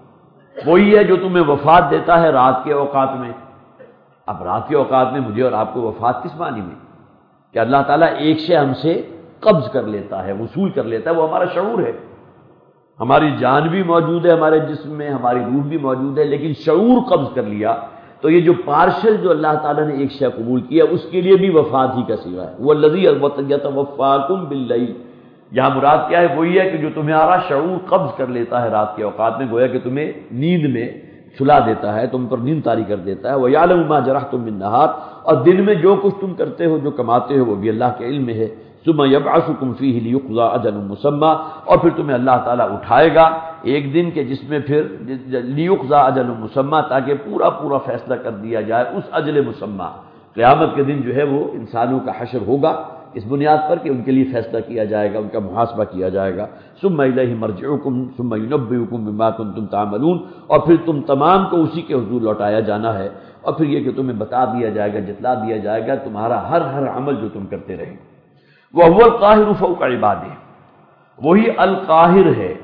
وہی ہے جو تمہیں وفات دیتا ہے رات کے اوقات میں۔ اب رات کے اوقات میں مجھے اور آپ کو وفات کس معنی میں؟ کہ اللہ تعالیٰ ایک شے ہم سے قبض کر لیتا ہے، وصول کر لیتا ہے، وہ ہمارا شعور ہے۔ ہماری جان بھی موجود ہے ہمارے جسم میں، ہماری روح بھی موجود ہے، لیکن شعور قبض کر لیا، تو یہ جو پارشل جو اللہ تعالیٰ نے ایک شے قبول کیا اس کے لیے بھی وفات ہی کا صیغہ ہے۔ وہ الذی یتوفاکم باللیل، یہاں مراد کیا ہے؟ وہی ہے کہ جو تمہارا شعور قبض کر لیتا ہے رات کے اوقات میں، گویا کہ تمہیں نیند میں سلا دیتا ہے، تم پر نیند طاری کر دیتا ہے۔ وَيَعْلَمُ مَا جَرَحْتُم بِالنَّهَارِ، اور دن میں جو کچھ تم کرتے ہو، جو کماتے ہو، وہ بھی اللہ کے علم میں ہے۔ ثُمَّ يَبْعَثُكُمْ فِيهِ لِيُقْضَىٰ أَجَلٌ مُّسَمًّى، اور پھر تمہیں اللہ تعالیٰ اٹھائے گا ایک دن کے جس میں پھر لِيُقْضَىٰ أَجَلٌ مُّسَمًّى، تاکہ پورا پورا فیصلہ کر دیا جائے اس اجل مسمى۔ قیامت کے دن جو ہے وہ انسانوں کا حشر ہوگا اس بنیاد پر کہ ان کے لیے فیصلہ کیا جائے گا، ان کا محاسبہ کیا جائے گا۔ ثم الیہ مرجعکم ثم ینبئکم بما کنتم تعملون، اور پھر تم تمام کو اسی کے حضور لوٹایا جانا ہے، اور پھر یہ کہ تمہیں بتا دیا جائے گا، جتلا دیا جائے گا تمہارا ہر عمل جو تم کرتے رہے۔ وَهُوَ الْقَاهِرُ فَوْقَ عِبَادِهِ، وہی القاہر ہے۔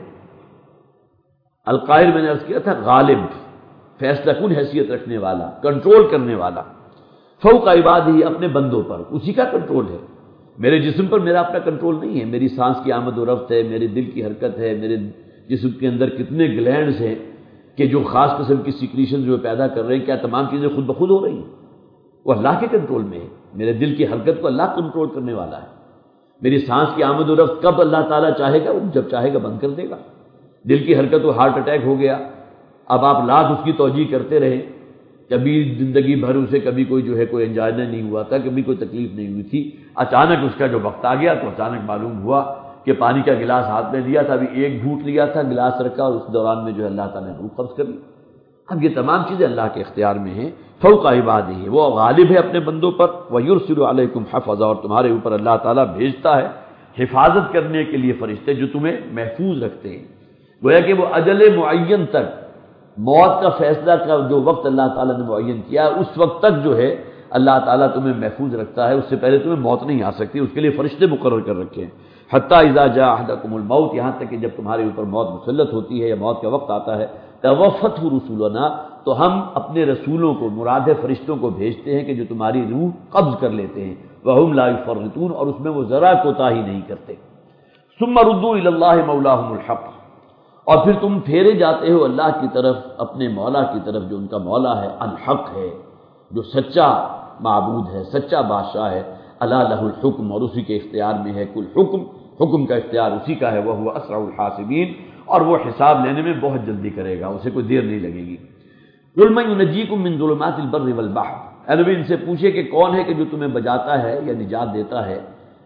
القاہر میں نے عرض کیا تھا غالب، فیصلہ کن حیثیت رکھنے والا، کنٹرول کرنے والا۔ فوق عبادہ، اپنے بندوں پر اسی کا کنٹرول ہے۔ میرے جسم پر میرا اپنا کنٹرول نہیں ہے، میری سانس کی آمد و رفت ہے، میرے دل کی حرکت ہے، میرے جسم کے اندر کتنے گلینڈز ہیں کہ جو خاص قسم کی سیکریشن جو پیدا کر رہے ہیں، کیا تمام چیزیں خود بخود ہو رہی ہیں؟ وہ اللہ کے کنٹرول میں ہے۔ میرے دل کی حرکت کو اللہ کنٹرول کرنے والا ہے۔ میری سانس کی آمد و رفت کب اللہ تعالیٰ چاہے گا، وہ جب چاہے گا بند کر دے گا۔ دل کی حرکت وہ ہارٹ اٹیک ہو گیا، اب آپ لاکھ اس کی توجیہ کرتے رہیں، کبھی زندگی بھر اسے کبھی کوئی جو ہے کوئی انجائنا نہیں ہوا تھا، کبھی کوئی تکلیف نہیں ہوئی تھی، اچانک اس کا جو وقت آ گیا تو اچانک معلوم ہوا کہ پانی کا گلاس ہاتھ میں لیا تھا، ابھی ایک گھونٹ لیا تھا، گلاس رکھا اور اس دوران میں جو ہے اللہ تعالیٰ نے روح قبض کر لی۔ اب یہ تمام چیزیں اللہ کے اختیار میں ہیں۔ فوق عبادہ، وہ غالب ہے اپنے بندوں پر۔ وَيُرْسِلُ عَلَيْكُمْ حَفَظًا، اور تمہارے اوپر اللہ تعالیٰ بھیجتا ہے حفاظت کرنے کے لیے فرشتے جو تمہیں محفوظ رکھتے ہیں۔ گویا کہ وہ اجل معین تک، موت کا فیصلہ کا جو وقت اللہ تعالیٰ نے معین کیا ہے اس وقت تک جو ہے اللہ تعالیٰ تمہیں محفوظ رکھتا ہے، اس سے پہلے تمہیں موت نہیں آ سکتی، اس کے لیے فرشتے مقرر کر رکھے ہیں۔ حتیٰ اذا جاء احدکم الموت، یہاں تک کہ جب تمہارے اوپر موت مسلط ہوتی ہے یا موت کا وقت آتا ہے، توفته رسولنا، تو ہم اپنے رسولوں کو، مراد ہے فرشتوں کو بھیجتے ہیں کہ جو تمہاری روح قبض کر لیتے ہیں۔ وہم لا یفرطون، اور اس میں وہ ذرا کوتاہی نہیں کرتے۔ ثم ردوا الی اللہ مولاہم الحق، اور پھر تم پھیرے جاتے ہو اللہ کی طرف، اپنے مولا کی طرف جو ان کا مولا ہے، الحق ہے، جو سچا معبود ہے، سچا بادشاہ ہے۔ الا لہ الحکم، اور اسی کے اختیار میں ہے کل حکم، حکم کا اختیار اسی کا ہے۔ وہو اسرع الحاسبین، اور وہ حساب لینے میں بہت جلدی کرے گا، اسے کوئی دیر نہیں لگے گی۔ قل من ینجیکم من ظلمات البر والبحر، اے نبی ان سے پوچھے کہ کون ہے کہ جو تمہیں بچاتا ہے یا نجات دیتا ہے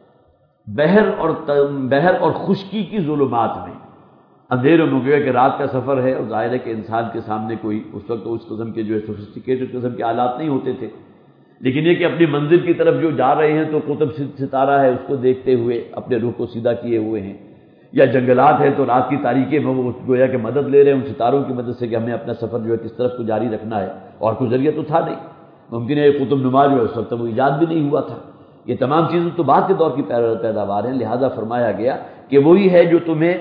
بحر اور خشکی کی ظلمات میں۔ اندھیروں میں گیا کہ رات کا سفر ہے، اور ظاہر ہے کہ انسان کے سامنے کوئی اس وقت اس قسم کے جو ہے سوفسٹیکیٹڈ قسم کے آلات نہیں ہوتے تھے، لیکن یہ کہ اپنی منزل کی طرف جو جا رہے ہیں تو قطب ستارہ ہے اس کو دیکھتے ہوئے اپنے روح کو سیدھا کیے ہوئے ہیں، یا جنگلات ہے تو رات کی تاریکی میں وہ گویا کہ مدد لے رہے ہیں ان ستاروں کی مدد سے کہ ہمیں اپنا سفر جو ہے کس طرف کو جاری رکھنا ہے، اور کوئی ذریعہ تو تھا نہیں، ممکن ہے قطب نما جو ہے اس وقت وہ ایجاد بھی نہیں ہوا تھا۔ یہ تمام چیزیں تو بعد کے دور کی پیداوار ہیں، لہذا فرمایا گیا کہ وہی ہے جو تمہیں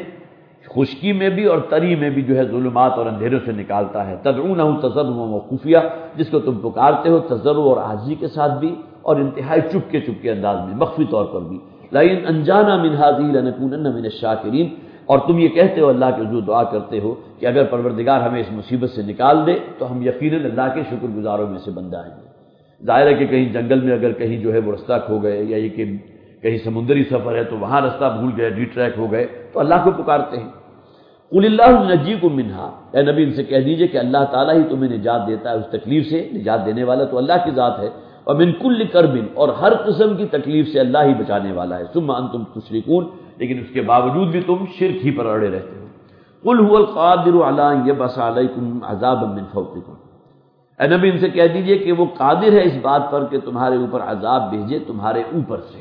خشکی میں بھی اور تری میں بھی جو ہے ظلمات اور اندھیروں سے نکالتا ہے۔ تدعونہ تضرعا وخفیہ، جس کو تم پکارتے ہو تضرع اور عاجزی کے ساتھ بھی، اور انتہائی چپکے انداز میں، مخفی طور پر بھی۔ لئن انجانا من هذه لنكونن من الشاکرین، اور تم یہ کہتے ہو، اللہ کے حضور دعا کرتے ہو کہ اگر پروردگار ہمیں اس مصیبت سے نکال دے تو ہم یقیناً اللہ کے شکر گزاروں میں سے بندہ ہیں۔ ظاہر ہے کہ کہیں جنگل میں اگر کہیں جو ہے وہ رستہ کھو گئے، یا یہ کہ کہیں سمندری سفر ہے تو وہاں رستہ بھول گئے، ڈی ٹریک ہو گئے، تو اللہ کو پکارتے ہیں۔ قل اللہ ینجیکم منہا، اے نبی ان سے کہہ دیجئے کہ اللہ تعالیٰ ہی تمہیں نجات دیتا ہے اس تکلیف سے، نجات دینے والا تو اللہ کی ذات ہے۔ ومن کل کرب، اور ہر قسم کی تکلیف سے اللہ ہی بچانے والا ہے۔ ثم انتم تشرکون، لیکن اس کے باوجود بھی تم شرک ہی پر اڑے رہتے ہو۔ قل هو القادر علی ان یبعث علیکم عذابا من فوقکم، اے نبی ان سے کہہ دیجئے کہ وہ قادر ہے اس بات پر کہ تمہارے اوپر عذاب بھیجے تمہارے اوپر سے،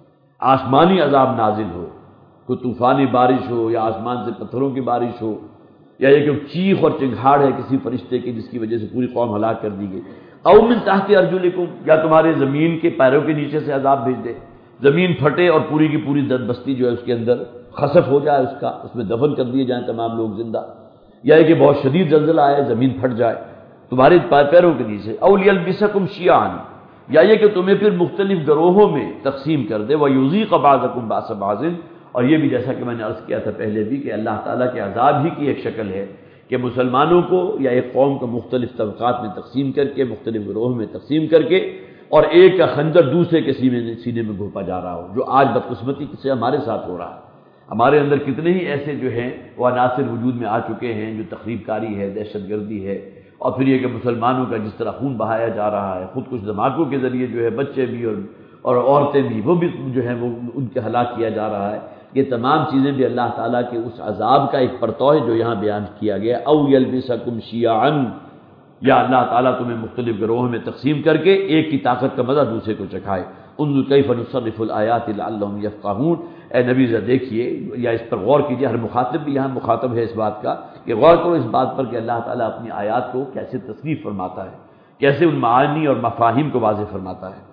آسمانی عذاب نازل ہو، کوئی طوفانی بارش ہو، یا آسمان سے پتھروں کی بارش ہو، یا یہ کہ چیخ اور چنگھاڑ ہے کسی فرشتے کی جس کی وجہ سے پوری قوم ہلاک کر دی گئی۔ او من تحت ارجلکم، یا تمہارے زمین کے پیروں کے نیچے سے عذاب بھیج دے، زمین پھٹے اور پوری کی پوری بستی جو ہے اس کے اندر خسف ہو جائے، اس میں دفن کر دیے جائیں تمام لوگ زندہ، یا یہ کہ بہت شدید زلزلہ آئے، زمین پھٹ جائے تمہارے پیروں کے نیچے۔ او لیلبسکم شیعا، یا یہ کہ تمہیں پھر مختلف گروہوں میں تقسیم کر دے، ویذیق بعضکم باس بعض، اور یہ بھی جیسا کہ میں نے عرض کیا تھا پہلے بھی کہ اللہ تعالیٰ کے عذاب ہی کی ایک شکل ہے کہ مسلمانوں کو یا ایک قوم کو مختلف طبقات میں تقسیم کر کے، مختلف گروہوں میں تقسیم کر کے، اور ایک کا خنجر دوسرے کے سینے میں گھونپا جا رہا ہو، جو آج بدقسمتی سے ہمارے ساتھ ہو رہا ہے۔ ہمارے اندر کتنے ہی ایسے جو ہیں وہ عناصر وجود میں آ چکے ہیں جو تخریب کاری ہے، دہشت گردی ہے، اور پھر یہ کہ مسلمانوں کا جس طرح خون بہایا جا رہا ہے، خود کش دھماکوں کے ذریعے جو ہے بچے بھی اور عورتیں بھی وہ بھی جو ہے وہ ان کے ہلاک کیا جا رہا ہے، یہ تمام چیزیں بھی اللہ تعالیٰ کے اس عذاب کا ایک پرتو ہے جو یہاں بیان کیا گیا، او یلبسکم شیعا، یا اللہ تعالیٰ تمہیں مختلف گروہوں میں تقسیم کر کے ایک کی طاقت کا مزہ دوسرے کو چکھائے۔ انظر کیف نصرف الآیات لعلہم یفقہون، اے نبی ذرا دیکھیے یا اس پر غور کیجیے، ہر مخاطب بھی یہاں مخاطب ہے اس بات کا کہ غور کرو اس بات پر کہ اللہ تعالیٰ اپنی آیات کو کیسے تصریف فرماتا ہے، کیسے ان معانی اور مفاہیم کو واضح فرماتا ہے۔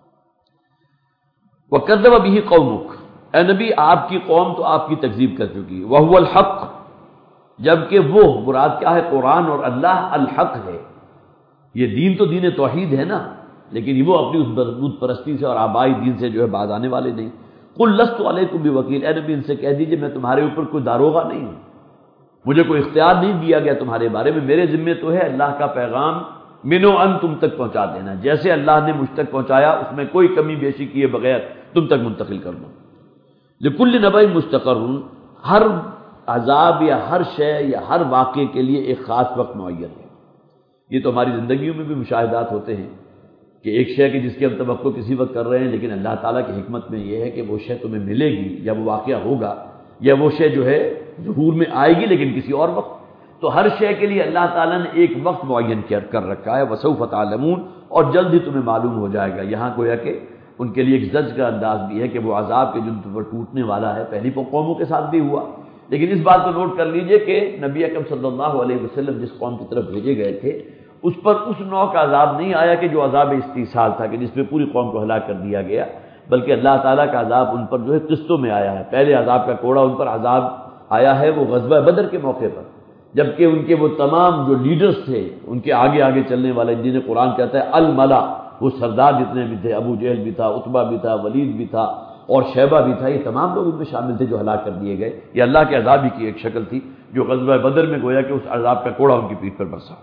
وَكَذَّبَ بِهِ قَوْمُكَ، اے نبی آپ کی قوم تو آپ کی تکذیب کر چکی، وَهُوَ الْحَقُّ، جبکہ وہ مراد کیا ہے، قرآن اور اللہ الحق ہے۔ یہ دین تو دین توحید ہے نا، لیکن وہ اپنی اس بت پرستی سے اور آبائی دین سے جو ہے باز آنے والے نہیں۔ قُلْ لَسْتُ عَلَيْكُمْ بِوَكِيلٍ، اے نبی ان سے کہہ دیجئے میں تمہارے اوپر کوئی داروغہ نہیں ہوں، مجھے کوئی اختیار نہیں دیا گیا تمہارے بارے میں، میرے ذمے تو ہے اللہ کا پیغام من و ان تم تک پہنچا دینا، جیسے اللہ نے مجھ تک پہنچایا اس میں کوئی کمی بیشی کیے بغیر تم تک منتقل کر دوں۔ لِكُلِّ نَبَإٍ مُسْتَقَرٌّ، ہر عذاب یا ہر شے یا ہر واقعے کے لیے ایک خاص وقت معین ہے۔ یہ تو ہماری زندگیوں میں بھی مشاہدات ہوتے ہیں کہ ایک شے کی جس کی ہم توقع کسی وقت کر رہے ہیں، لیکن اللہ تعالیٰ کی حکمت میں یہ ہے کہ وہ شے تمہیں ملے گی یا وہ واقعہ ہوگا یا وہ شے جو ہے ظہور میں آئے گی لیکن کسی اور وقت۔ تو ہر شے کے لیے اللہ تعالیٰ نے ایک وقت معین کر رکھا ہے، وسوف تعلمون، اور جلد ہی تمہیں معلوم ہو جائے گا۔ یہاں گویا کہ ان کے لیے ایک زجر کا انداز بھی ہے کہ وہ عذاب کے جن پر ٹوٹنے والا ہے، پہلی قوموں کے ساتھ بھی ہوا، لیکن اس بات کو نوٹ کر لیجئے کہ نبی اکرم صلی اللہ علیہ وسلم جس قوم کی طرف بھیجے گئے تھے اس پر اس نوع کا عذاب نہیں آیا کہ جو عذاب استیصال تھا کہ جس میں پوری قوم کو ہلاک کر دیا گیا، بلکہ اللہ تعالیٰ کا عذاب ان پر جو ہے قسطوں میں آیا ہے۔ پہلے عذاب کا کوڑا ان پر عذاب آیا ہے وہ غزوہ بدر کے موقع پر، جبکہ ان کے وہ تمام جو لیڈرز تھے، ان کے آگے آگے چلنے والے، جنہیں قرآن کہتا ہے الملا، وہ سردار جتنے بھی تھے، ابو جہل بھی تھا، عتبہ بھی تھا، ولید بھی تھا اور شیبہ بھی تھا، یہ تمام لوگ ان میں شامل تھے جو ہلاک کر دیے گئے۔ یہ اللہ کے عذاب ہی کی ایک شکل تھی جو غزوہ بدر میں گویا کہ اس عذاب کا کوڑا ان کی پیٹھ پر برسا۔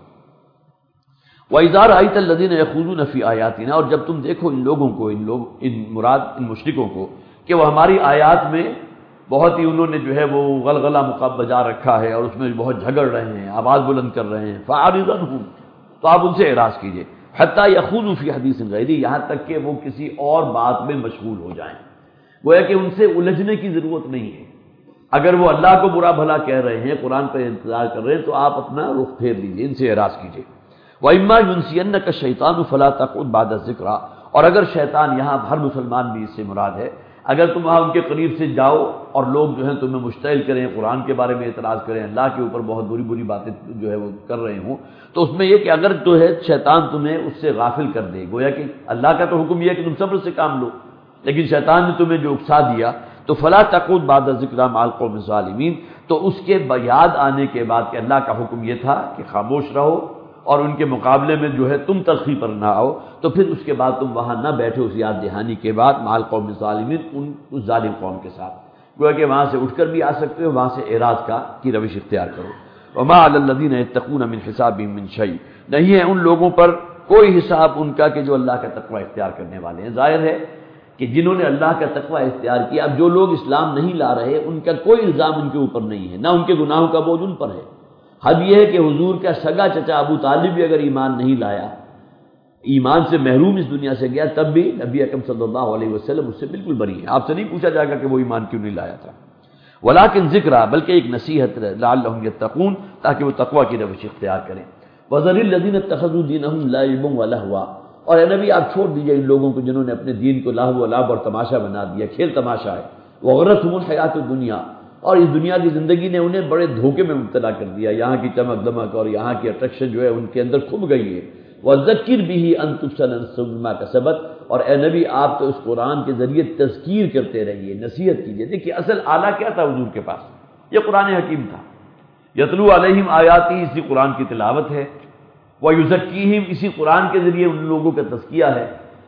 وَإِذَا رَأَيْتَ الَّذِينَ يَخُوضُونَ فِي آيَاتِنَا، اور جب تم دیکھو ان لوگوں کو، ان مشرکوں کو کہ وہ ہماری آیات میں بہت ہی انہوں نے جو ہے وہ غلغلہ بجا رکھا ہے اور اس میں بہت جھگڑ رہے ہیں، آواز بلند کر رہے ہیں، فَأَعْرِضْ عَنْهُمْ، تو آپ ان سے اعراض کیجئے، حَتَّى يَخُوضُوا فِي حَدِيثٍ غَيْرِهِ، یہاں تک کہ وہ کسی اور بات میں مشغول ہو جائیں۔ گویا کہ ان سے الجھنے کی ضرورت نہیں ہے، اگر وہ اللہ کو برا بھلا کہہ رہے ہیں، قرآن پر انتظار کر رہے ہیں تو آپ اپنا رخ پھیر لیجئے، ان سے اعراض کیجئے۔ وَإِمَّا يُنْسِيَنَّكَ الشَّيْطَانُ فَلَا تَقْعُدْ بَعْدَ الذِّكْرَىٰ، اور اگر شیطان، یہاں ہر مسلمان بھی اس سے مراد ہے، اگر تم وہاں ان کے قریب سے جاؤ اور لوگ جو ہیں تمہیں مشتعل کریں، قرآن کے بارے میں اعتراض کریں، اللہ کے اوپر بہت بری بری باتیں جو ہے وہ کر رہے ہوں، تو اس میں یہ کہ اگر جو ہے شیطان تمہیں اس سے غافل کر دے، گویا کہ اللہ کا تو حکم یہ ہے کہ تم صبر سے کام لو، لیکن شیطان نے تمہیں جو اکسا دیا، تو فلا تقعد بعد الذکریٰ مع القوم الظالمین، تو اس کے یاد آنے کے بعد کہ اللہ کا حکم یہ تھا کہ خاموش رہو اور ان کے مقابلے میں جو ہے تم تلخی پر نہ آؤ، تو پھر اس کے بعد تم وہاں نہ بیٹھو اس یاد دہانی کے بعد مع القوم الظالمین، اس ظالم قوم کے ساتھ، گویا کہ وہاں سے اٹھ کر بھی آ سکتے ہو، وہاں سے اعراض کی روش اختیار کرو۔ وما علی الذین یتقون من حسابهم من شیء، نہیں ہے ان لوگوں پر کوئی حساب ان کا کہ جو اللہ کا تقوی اختیار کرنے والے ہیں۔ ظاہر ہے کہ جنہوں نے اللہ کا تقوی اختیار کیا، اب جو لوگ اسلام نہیں لا رہے ان کا کوئی الزام ان کے اوپر نہیں ہے، نہ ان کے گناہوں کا بوجھ ان پر ہے۔ حد یہ ہے کہ حضور کا سگا چچا ابو طالب بھی اگر ایمان نہیں لایا، ایمان سے محروم اس دنیا سے گیا، تب بھی نبی اکرم صلی اللہ علیہ وسلم اس سے بالکل بری ہے، آپ سے نہیں پوچھا جائے گا کہ وہ ایمان کیوں نہیں لایا تھا۔ ولیکن ذکرہ، بلکہ ایک نصیحت لعلہم یتقون، تاکہ وہ تقوی کی روش اختیار کریں۔ وذر الذین اتخذوا دینہم لعبا ولہوا، اور اے نبی آپ چھوڑ دیجئے ان لوگوں کو جنہوں نے اپنے دین کو لہو و لعب اور تماشا بنا دیا، کھیل تماشا ہے۔ وغرتہم الحیات الدنیا، اور اس دنیا کی زندگی نے انہیں بڑے دھوکے میں مبتلا کر دیا، یہاں کی چمک دمک اور یہاں کی اٹریکشن جو ہے ان کے اندر کھب گئی ہے۔ وذکر بہ ان تبصر نفس بما کسبت، اور اے نبی آپ تو اس قرآن کے ذریعے تذکیر کرتے رہیے، نصیحت کیجیے۔ دیکھیے اصل آلہ کیا تھا حضور کے پاس؟ یہ قرآن حکیم تھا۔ یتلو علیہم آیاتی، اسی قرآن کی تلاوت ہے، ویزکیہم، اسی قرآن کے ذریعے ان لوگوں کا تزکیہ ہے،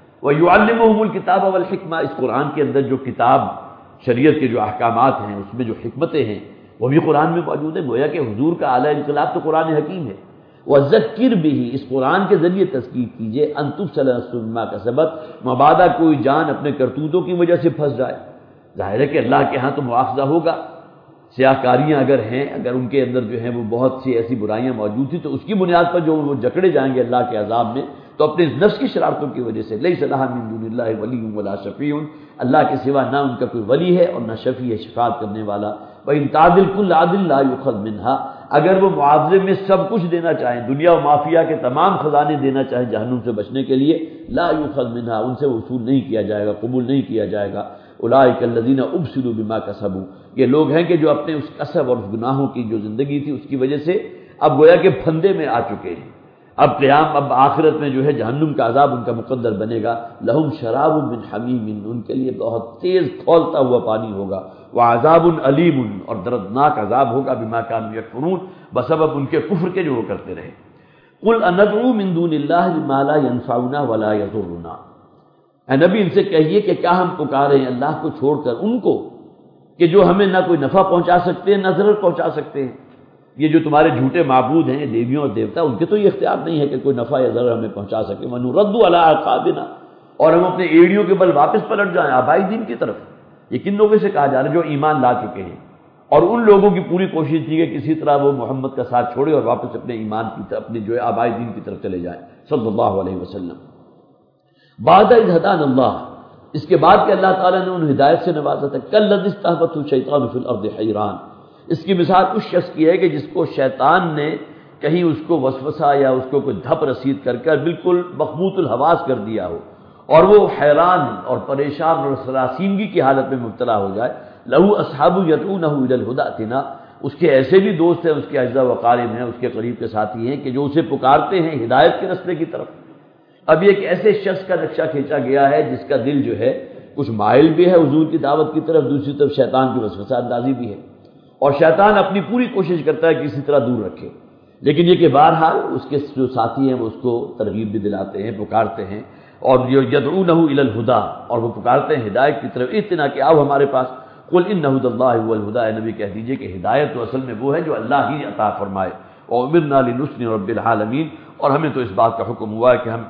ویعلمہم الکتاب والحکمہ، اس قرآن کے اندر جو کتاب شریعت کے جو احکامات ہیں، اس میں جو حکمتیں ہیں وہ بھی قرآن میں موجود ہیں۔ گویا کہ حضور کا اعلیٰ انقلاب تو قرآن حکیم ہے۔ وذکر بہ، اس قرآن کے ذریعے تذکیر کیجیے، ان تبصر نفس بما کسبت، مبادا کوئی جان اپنے کرتوتوں کی وجہ سے پھنس جائے، ظاہر ہے کہ اللہ کے ہاں تو مواخذہ ہوگا. سیاہ کاریاں اگر ہیں، اگر ان کے اندر جو ہیں وہ بہت سی ایسی برائیاں موجود تھیں تو اس کی بنیاد پر جو وہ جکڑے جائیں گے اللہ کے عذاب میں تو اپنے نفس کی شرارتوں کی وجہ سے. لیس لہا من دون اللہ ولی ولا شفیع، اللہ کے سوا نہ ان کا کوئی ولی ہے اور نہ شفیع ہے شفاعت کرنے والا. وَإِن تَعْدِلْ كُلَّ عَدْلٍ لَا يُؤْخَذْ مِنْهَا، اگر وہ معاوضے میں سب کچھ دینا چاہیں، دنیا و مافیا کے تمام خزانے دینا چاہیں جہنم سے بچنے کے لیے، لا يُؤْخَذْ مِنْهَا، ان سے وصول نہیں کیا جائے گا، قبول نہیں کیا جائے گا. اولئک الذین ابسلوا بما کسبوا، یہ لوگ ہیں کہ جو اپنے اس کسب اور اس گناہوں کی جو زندگی تھی اس کی وجہ سے اب گویا کہ پھندے میں آ چکے ہیں. اب آخرت میں جو ہے جہنم کا عذاب ان کا مقدر بنے گا. لہم شراب من حمیم، ان کے لیے بہت تیز کھولتا ہوا پانی ہوگا. وعذاب علیم، اور دردناک عذاب ہوگا بما کانوا یکفرون، بسبب ان کے کفر کے جو وہ کرتے رہے. قل اندعو من دون اللہ ما لا ينفعنا ولا يضرنا، اے نبی ان سے کہیے کہ کیا ہم پکارے ہیں اللہ کو چھوڑ کر ان کو کہ جو ہمیں نہ کوئی نفع پہنچا سکتے ہیں نہ ضرر پہنچا سکتے ہیں. یہ جو تمہارے جھوٹے معبود ہیں دیویوں اور دیوتا، ان کے تو یہ اختیار نہیں ہے کہ کوئی نفع یا ضرر ہمیں پہنچا سکے. وَنُرَدُّ عَلَىٰ أَعْقَابِنَا، اور ہم اپنے ایڑیوں کے بل واپس پلٹ جائیں آبائی دین کی طرف. یہ کن لوگوں سے کہا جا رہا ہے؟ جو ایمان لا چکے ہیں. اور ان لوگوں کی پوری کوشش تھی کہ کسی طرح وہ محمد کا ساتھ چھوڑے اور واپس اپنے ایمان کی طرف، اپنے جو ہے آبائی دین کی طرف چلے جائیں صلی اللہ علیہ وسلم. بعد اذ ہدانا اللہ، اس کے بعد کہ اللہ تعالیٰ نے ان ہدایت سے نوازا تھا. کالذی استہوته الشیطان فی الارض حیران، اس کی مثال اس شخص کی ہے کہ جس کو شیطان نے کہیں اس کو وسوسہ یا اس کو کوئی دھپ رسید کر کر بالکل مخبوط الحواس کر دیا ہو اور وہ حیران اور پریشان اور سراسیمگی کی حالت میں مبتلا ہو جائے. لہو اصحاب یدعونہ الی الہدی ائتنا، اس کے ایسے بھی دوست ہیں، اس کے اعزاء و اقارب ہیں، اس کے قریب کے ساتھی ہیں کہ جو اسے پکارتے ہیں ہدایت کے راستے کی طرف. اب ایک ایسے شخص کا نقشہ کھینچا گیا ہے جس کا دل جو ہے کچھ مائل بھی ہے حضور کی دعوت کی طرف، دوسری طرف شیطان کی وسوسہ اندازی بھی ہے، اور شیطان اپنی پوری کوشش کرتا ہے کہ اسی طرح دور رکھے. لیکن یہ کہ بہرحال اس کے جو ساتھی ہیں وہ اس کو ترغیب بھی دلاتے ہیں، پکارتے ہیں، اور یدعونہ الی الہدی، اور وہ پکارتے ہیں ہدایت کی طرف. اتنا کہ آؤ ہمارے پاس. قل ان ھدی اللہ هو الہدی، اے نبی کہہ دیجئے کہ ہدایت تو اصل میں وہ ہے جو اللہ ہی عطا فرمائے. وامرنا لنسلم رب العالمین، اور ہمیں تو اس بات کا حکم ہوا ہے کہ ہم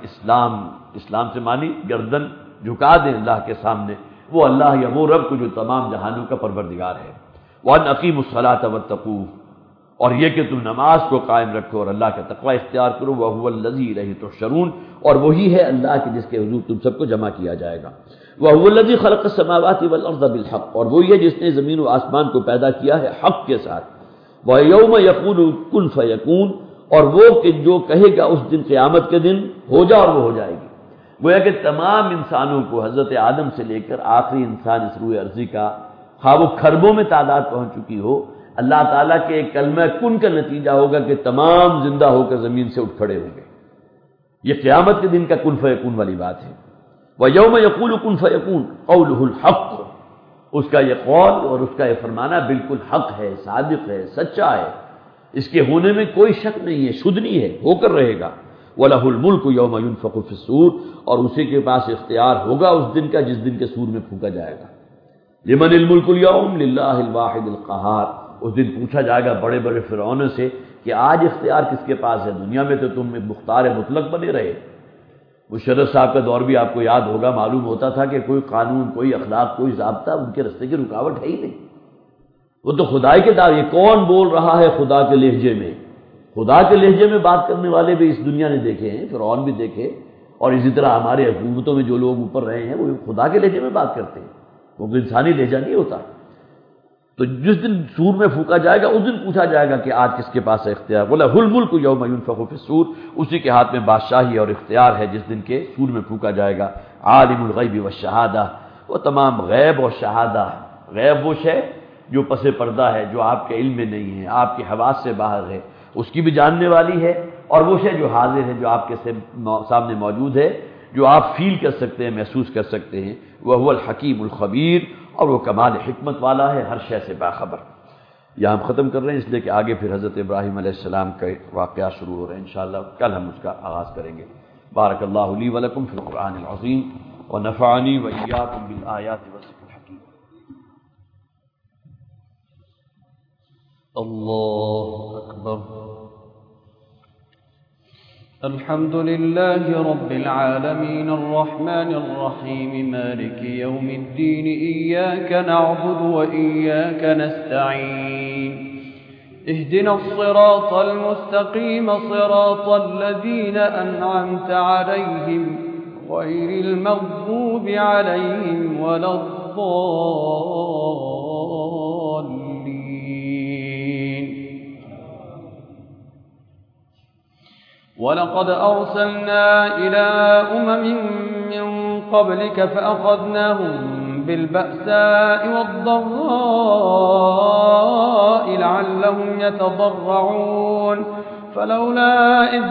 اسلام سے مانی گردن جھکا دیں اللہ کے سامنے، وہ اللہ یا وہ رب کو جو تمام جہانوں کا پروردگار ہے. وَأَنْ أَقِيمُوا الصَّلَاةَ وَاتَّقُوهُ، اور یہ کہ تم نماز کو قائم رکھو اور اللہ کا تقوی اختیار کرو. وَهُوَ الَّذِي إِلَيْهِ تُحْشَرُونَ، اور وہی ہے اللہ کے جس کے حضور تم سب کو جمع کیا جائے گا. وَهُوَ الَّذِي خَلَقَ السَّمَاوَاتِ وَالْأَرْضَ بِالْحَقِّ، اور وہی ہے جس نے زمین و آسمان کو پیدا کیا ہے حق کے ساتھ. وَيَوْمَ يَقُولُ كُن فَيَكُونُ، اور وہ کہ جو کہے گا اس دن قیامت کے دن ہو جا اور وہ ہو جائے گی. گویا کہ تمام انسانوں کو حضرت آدم سے لے کر آخری انسان اس روئے ارضی کا، خواہ وہ خربوں میں تعداد پہنچ چکی ہو، اللہ تعالیٰ کے ایک کلمہ کن کا نتیجہ ہوگا کہ تمام زندہ ہو کر زمین سے اٹھ کھڑے ہوں گے. یہ قیامت کے دن کا کن فیکون والی بات ہے. وَيَوْمَ يَقُولُ كُن فَيَكُونُ قَوْلُهُ الْحَقُّ، اس کا یہ قول اور اس کا یہ فرمانا بالکل حق ہے، صادق ہے، سچا ہے، اس کے ہونے میں کوئی شک نہیں ہے، شدنی ہے، ہو کر رہے گا. وَلَهُ الْمُلْكُ يَوْمَ يُنفَخُ فِي الصُّورِ، اور اسی کے پاس اختیار ہوگا اس دن کا جس دن کے سور میں پھونکا جائے گا. لمن الملک اليوم للہ الواحد القہار، اس دن پوچھا جائے گا بڑے بڑے فرعونوں سے کہ آج اختیار کس کے پاس ہے؟ دنیا میں تو تم مختار مطلق بنے رہے. مشرف صاحب کا دور بھی آپ کو یاد ہوگا، معلوم ہوتا تھا کہ کوئی قانون، کوئی اخلاق، کوئی ضابطہ ان کے راستے کی رکاوٹ ہے ہی نہیں. وہ تو خدائی کے دعوے، یہ کون بول رہا ہے خدا کے لہجے میں؟ خدا کے لہجے میں بات کرنے والے بھی اس دنیا نے دیکھے ہیں، فرعون بھی دیکھے، اور اسی طرح ہمارے حکومتوں میں جو لوگ اوپر رہے ہیں وہ خدا کے لہجے میں بات کرتے ہیں، وہ انسانی لہجہ نہیں ہوتا. تو جس دن سور میں پھونکا جائے گا اس دن پوچھا جائے گا کہ آج کس کے پاس ہے اختیار. وَلَهُ الْمُلْكُ يَوْمَ يُنفَخُ فِي الصُّورِ، اسی کے ہاتھ میں بادشاہی اور اختیار ہے جس دن کے سور میں پھونکا جائے گا. عالم الغیب والشہادہ، وہ تمام غیب اور شہادہ. غیب وہ شے جو پس پردہ ہے، جو آپ کے علم میں نہیں ہے، آپ کی حواس سے باہر ہے، اس کی بھی جاننے والی ہے. اور وہ شے جو حاضر ہے، جو آپ کے سامنے موجود ہے، جو آپ فیل کر سکتے ہیں، محسوس کر سکتے ہیں. وَهُوَ الْحَكِيمُ الْخَبِيرُ، اور وہ کمال حکمت والا ہے، ہر شے سے باخبر. یہاں ہم ختم کر رہے ہیں اس لیے کہ آگے پھر حضرت ابراہیم علیہ السلام کے واقعات شروع ہو رہے ہیں. انشاءاللہ کل ہم اس کا آغاز کریں گے. بارک اللہ لی ولکم فی القرآن العظیم ونفعنی وإیاکم بالآیات والذکر الحکیم. اللہ اکبر. الحمد لله رب العالمين الرحمن الرحيم مالك يوم الدين إياك نعبد وإياك نستعين اهدنا الصراط المستقيم صراط الذين أنعمت عليهم غير المغضوب عليهم ولا الضالين. ولقد أرسلنا إلى أمم من قبلك فأخذناهم بالبأساء والضراء لعلهم يتضرعون فلولا إذ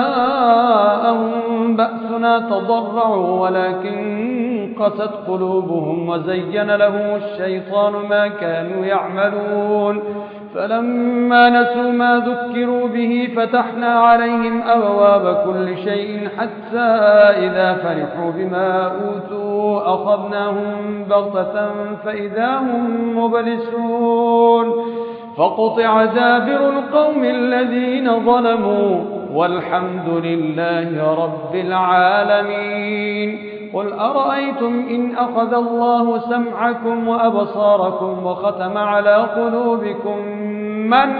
جاءهم بأسنا تضرعوا ولكن قست قلوبهم وزين لهم الشيطان ما كانوا يعملون فلما نسوا ما ذكروا به فتحنا عليهم أبواب كل شيء حتى إذا فرحوا بما أوتوا أخذناهم بغتة فإذا هم مبلسون فقطع دابر القوم الذين ظلموا والحمد لله رب العالمين. قل أرأيتم إن أخذ الله سمعكم وأبصاركم وختم على قلوبكم من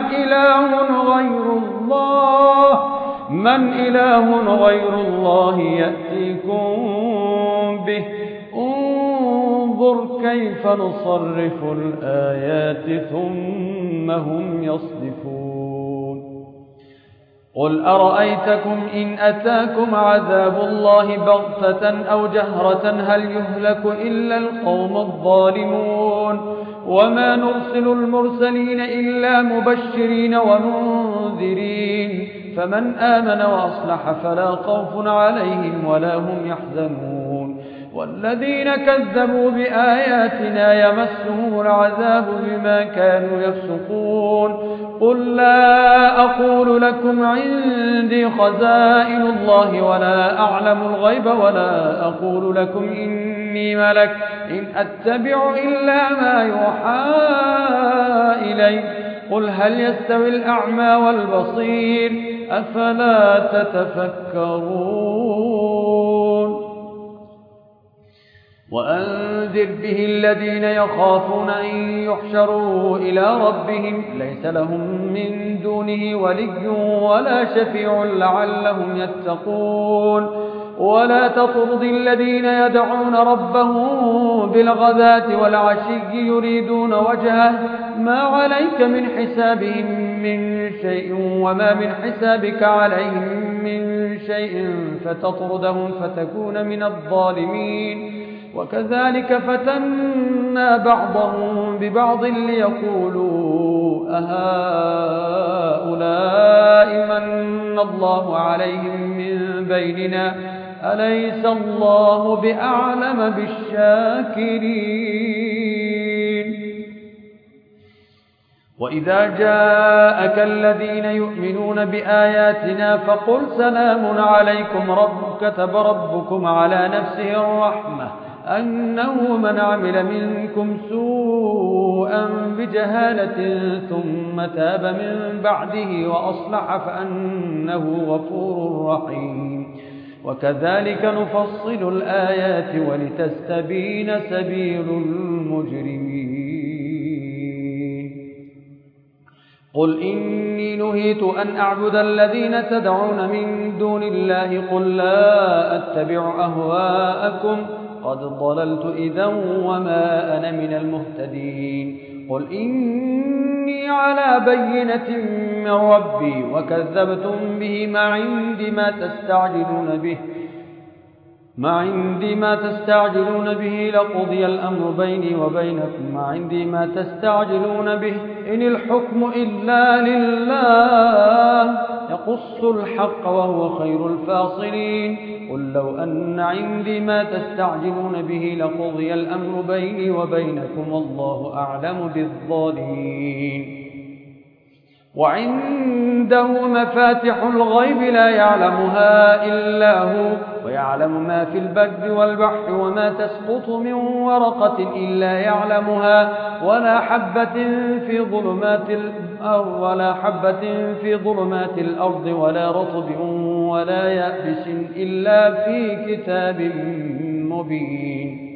إله غير الله يأتيكم به انظر كيف نصرف الآيات ثم هم يصدفون. قل أرأيتكم إن أتاكم عذاب الله بغتة أو جهرة هل يهلك إلا القوم الظالمون وما نرسل المرسلين إلا مبشرين ومنذرين فمن آمن وأصلح فلا خوف عليهم ولا هم يحزنون والذين كذبوا بآياتنا يمسهم العذاب بما كانوا يفسقون. قل لا أقول لكم عندي خزائن الله ولا أعلم الغيب ولا أقول لكم إني ملك إن أتبع إلا ما يوحى إلي قل هل يستوي الأعمى والبصير أفلا تتفكرون. وأنذر به الذين يخافون أن يحشروا إلى ربهم ليس لهم من دونه ولي ولا شفيع لعلهم يتقون. ولا تطرد الذين يدعون ربهم بالغداة والعشي يريدون وجهه ما عليك من حسابهم من شيء وما من حسابك عليهم من شيء فتطردهم فتكون من الظالمين. وكذلك فتنا بعضهم ببعض ليقولوا أهؤلاء من الله عليهم من بيننا أليس الله بأعلم بالشاكرين. وإذا جاءك الذين يؤمنون بآياتنا فقل سلام عليكم كتب ربكم على نفسه الرحمة أنه من عمل منكم سوءا بجهالة ثم تاب من بعده وأصلح فأنه غفور رحيم. وكذلك نفصل الآيات ولتستبين سبيل المجرمين. قل إني نهيت أن أعبد الذين تدعون من دون الله قل لا أتبع أهواءكم قد ضللت إذا وما أنا من المهتدين. قل إني على بينة من ربي وكذبتم به ما عندي ما تستعجلون به لقضي الأمر بيني وبينكم ما عندي ما تستعجلون به إن الحكم إلا لله يقص الحق وهو خير الفاصلين. قل لو أن عندي ما تستعجلون به لقضي الأمر بيني وبينكم والله أعلم بالظالمين. وعنده مفاتح الغيب لا يعلمها إلا هو ويعلم ما في البر والبحر وما تسقط من ورقة إلا يعلمها ولا حبة في ظلمات الأرض ولا رطب ولا يابس إلا في كتاب مبين.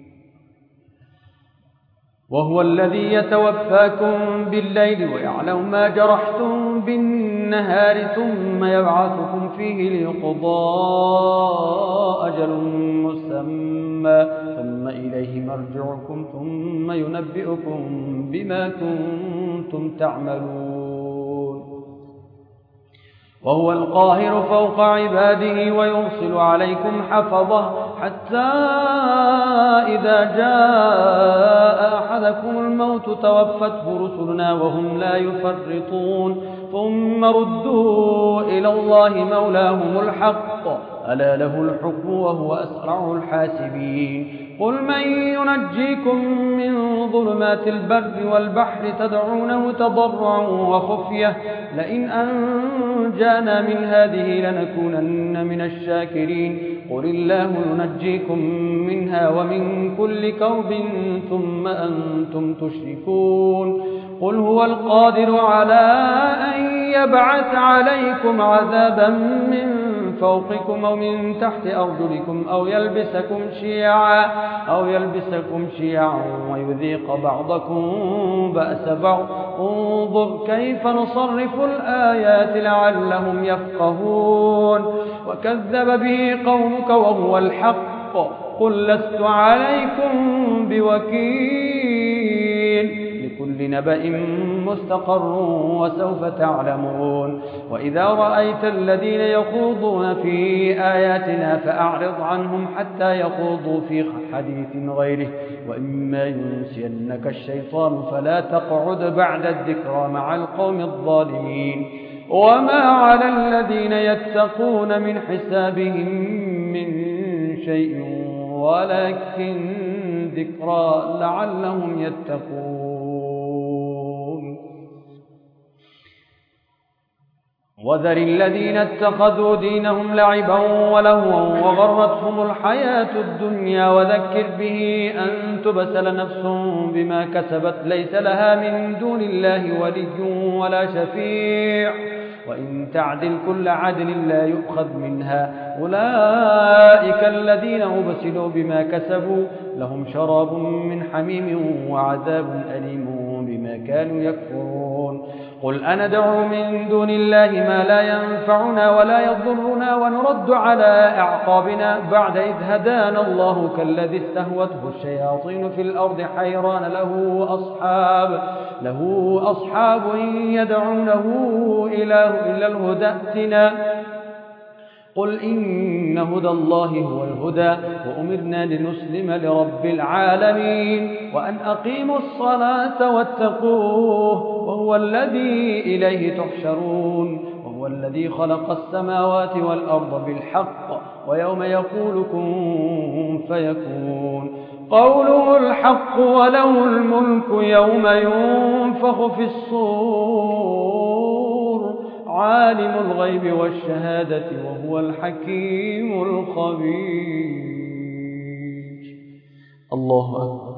وهو الذي يتوفاكم بالليل ويعلم ما جرحتم بالنهار ثم يبعثكم فيه ليقضى أجل مسمى ثم إليه مرجعكم ثم ينبئكم بما كنتم تعملون. وهو القاهر فوق عباده ويرسل عليكم حفظه حتى إذا جاء أحدكم الموت توفته رسلنا وهم لا يفرطون ثم ردوا إلى الله مولاهم الحق ألا له الحكم وهو أسرع الحاسبين. قل من ينجيكم من ظلمات البر والبحر تدعونه تضرعا وخفية لئن أنجانا من هذه لنكونن من الشاكرين. قل الله ينجيكم منها ومن كل كرب ثم أنتم تشركون. قل هو القادر على أن يبعث عليكم عذابا من فوقكم أو من تحت أرجلكم أو يلبسكم شيعا ويذيق بعضكم بأس بعض. انظر كيف نصرف الآيات لعلهم يفقهون. وكذب به قومك وهو الحق قل لست عليكم بوكيل لكل نبأ مستقر وسوف تعلمون. وإذا رأيت الذين يخوضون في آياتنا فأعرض عنهم حتى يخوضوا في حديث غيره وإما ينسينك الشيطان فلا تقعد بعد الذكرى مع القوم الظالمين. وما على الذين يتقون من حسابهم من شيء ولكن ذكرى لعلهم يتقون. وذر الذين اتخذوا دينهم لعبا ولهوا وغرتهم الحياة الدنيا وذكر به أن تبسل نفس بما كسبت ليس لها من دون الله ولي ولا شفيع وإن تعدل كل عدل لا يؤخذ منها. أولئك الذين أبسلوا بما كسبوا لهم شراب من حميم وعذاب أليم بما كانوا يكفرون. قل أندعو من دون الله ما لا ينفعنا ولا يضرنا ونرد على أعقابنا بعد إذ هدانا الله كالذي استهوته الشياطين في الأرض حيران له أصحاب يدعونه إلى الهدى ائتنا. قل إن هدى الله هو الهدى وأمرنا لنسلم لرب العالمين وأن أقيموا الصلاة واتقوه وهو الذي إليه تحشرون. وهو الذي خلق السماوات والأرض بالحق ويوم يقول كن فيكون قوله الحق وله الملك يوم ينفخ في الصور عالم الغيب والشهادة وهو الحكيم الخبير. الله أكبر.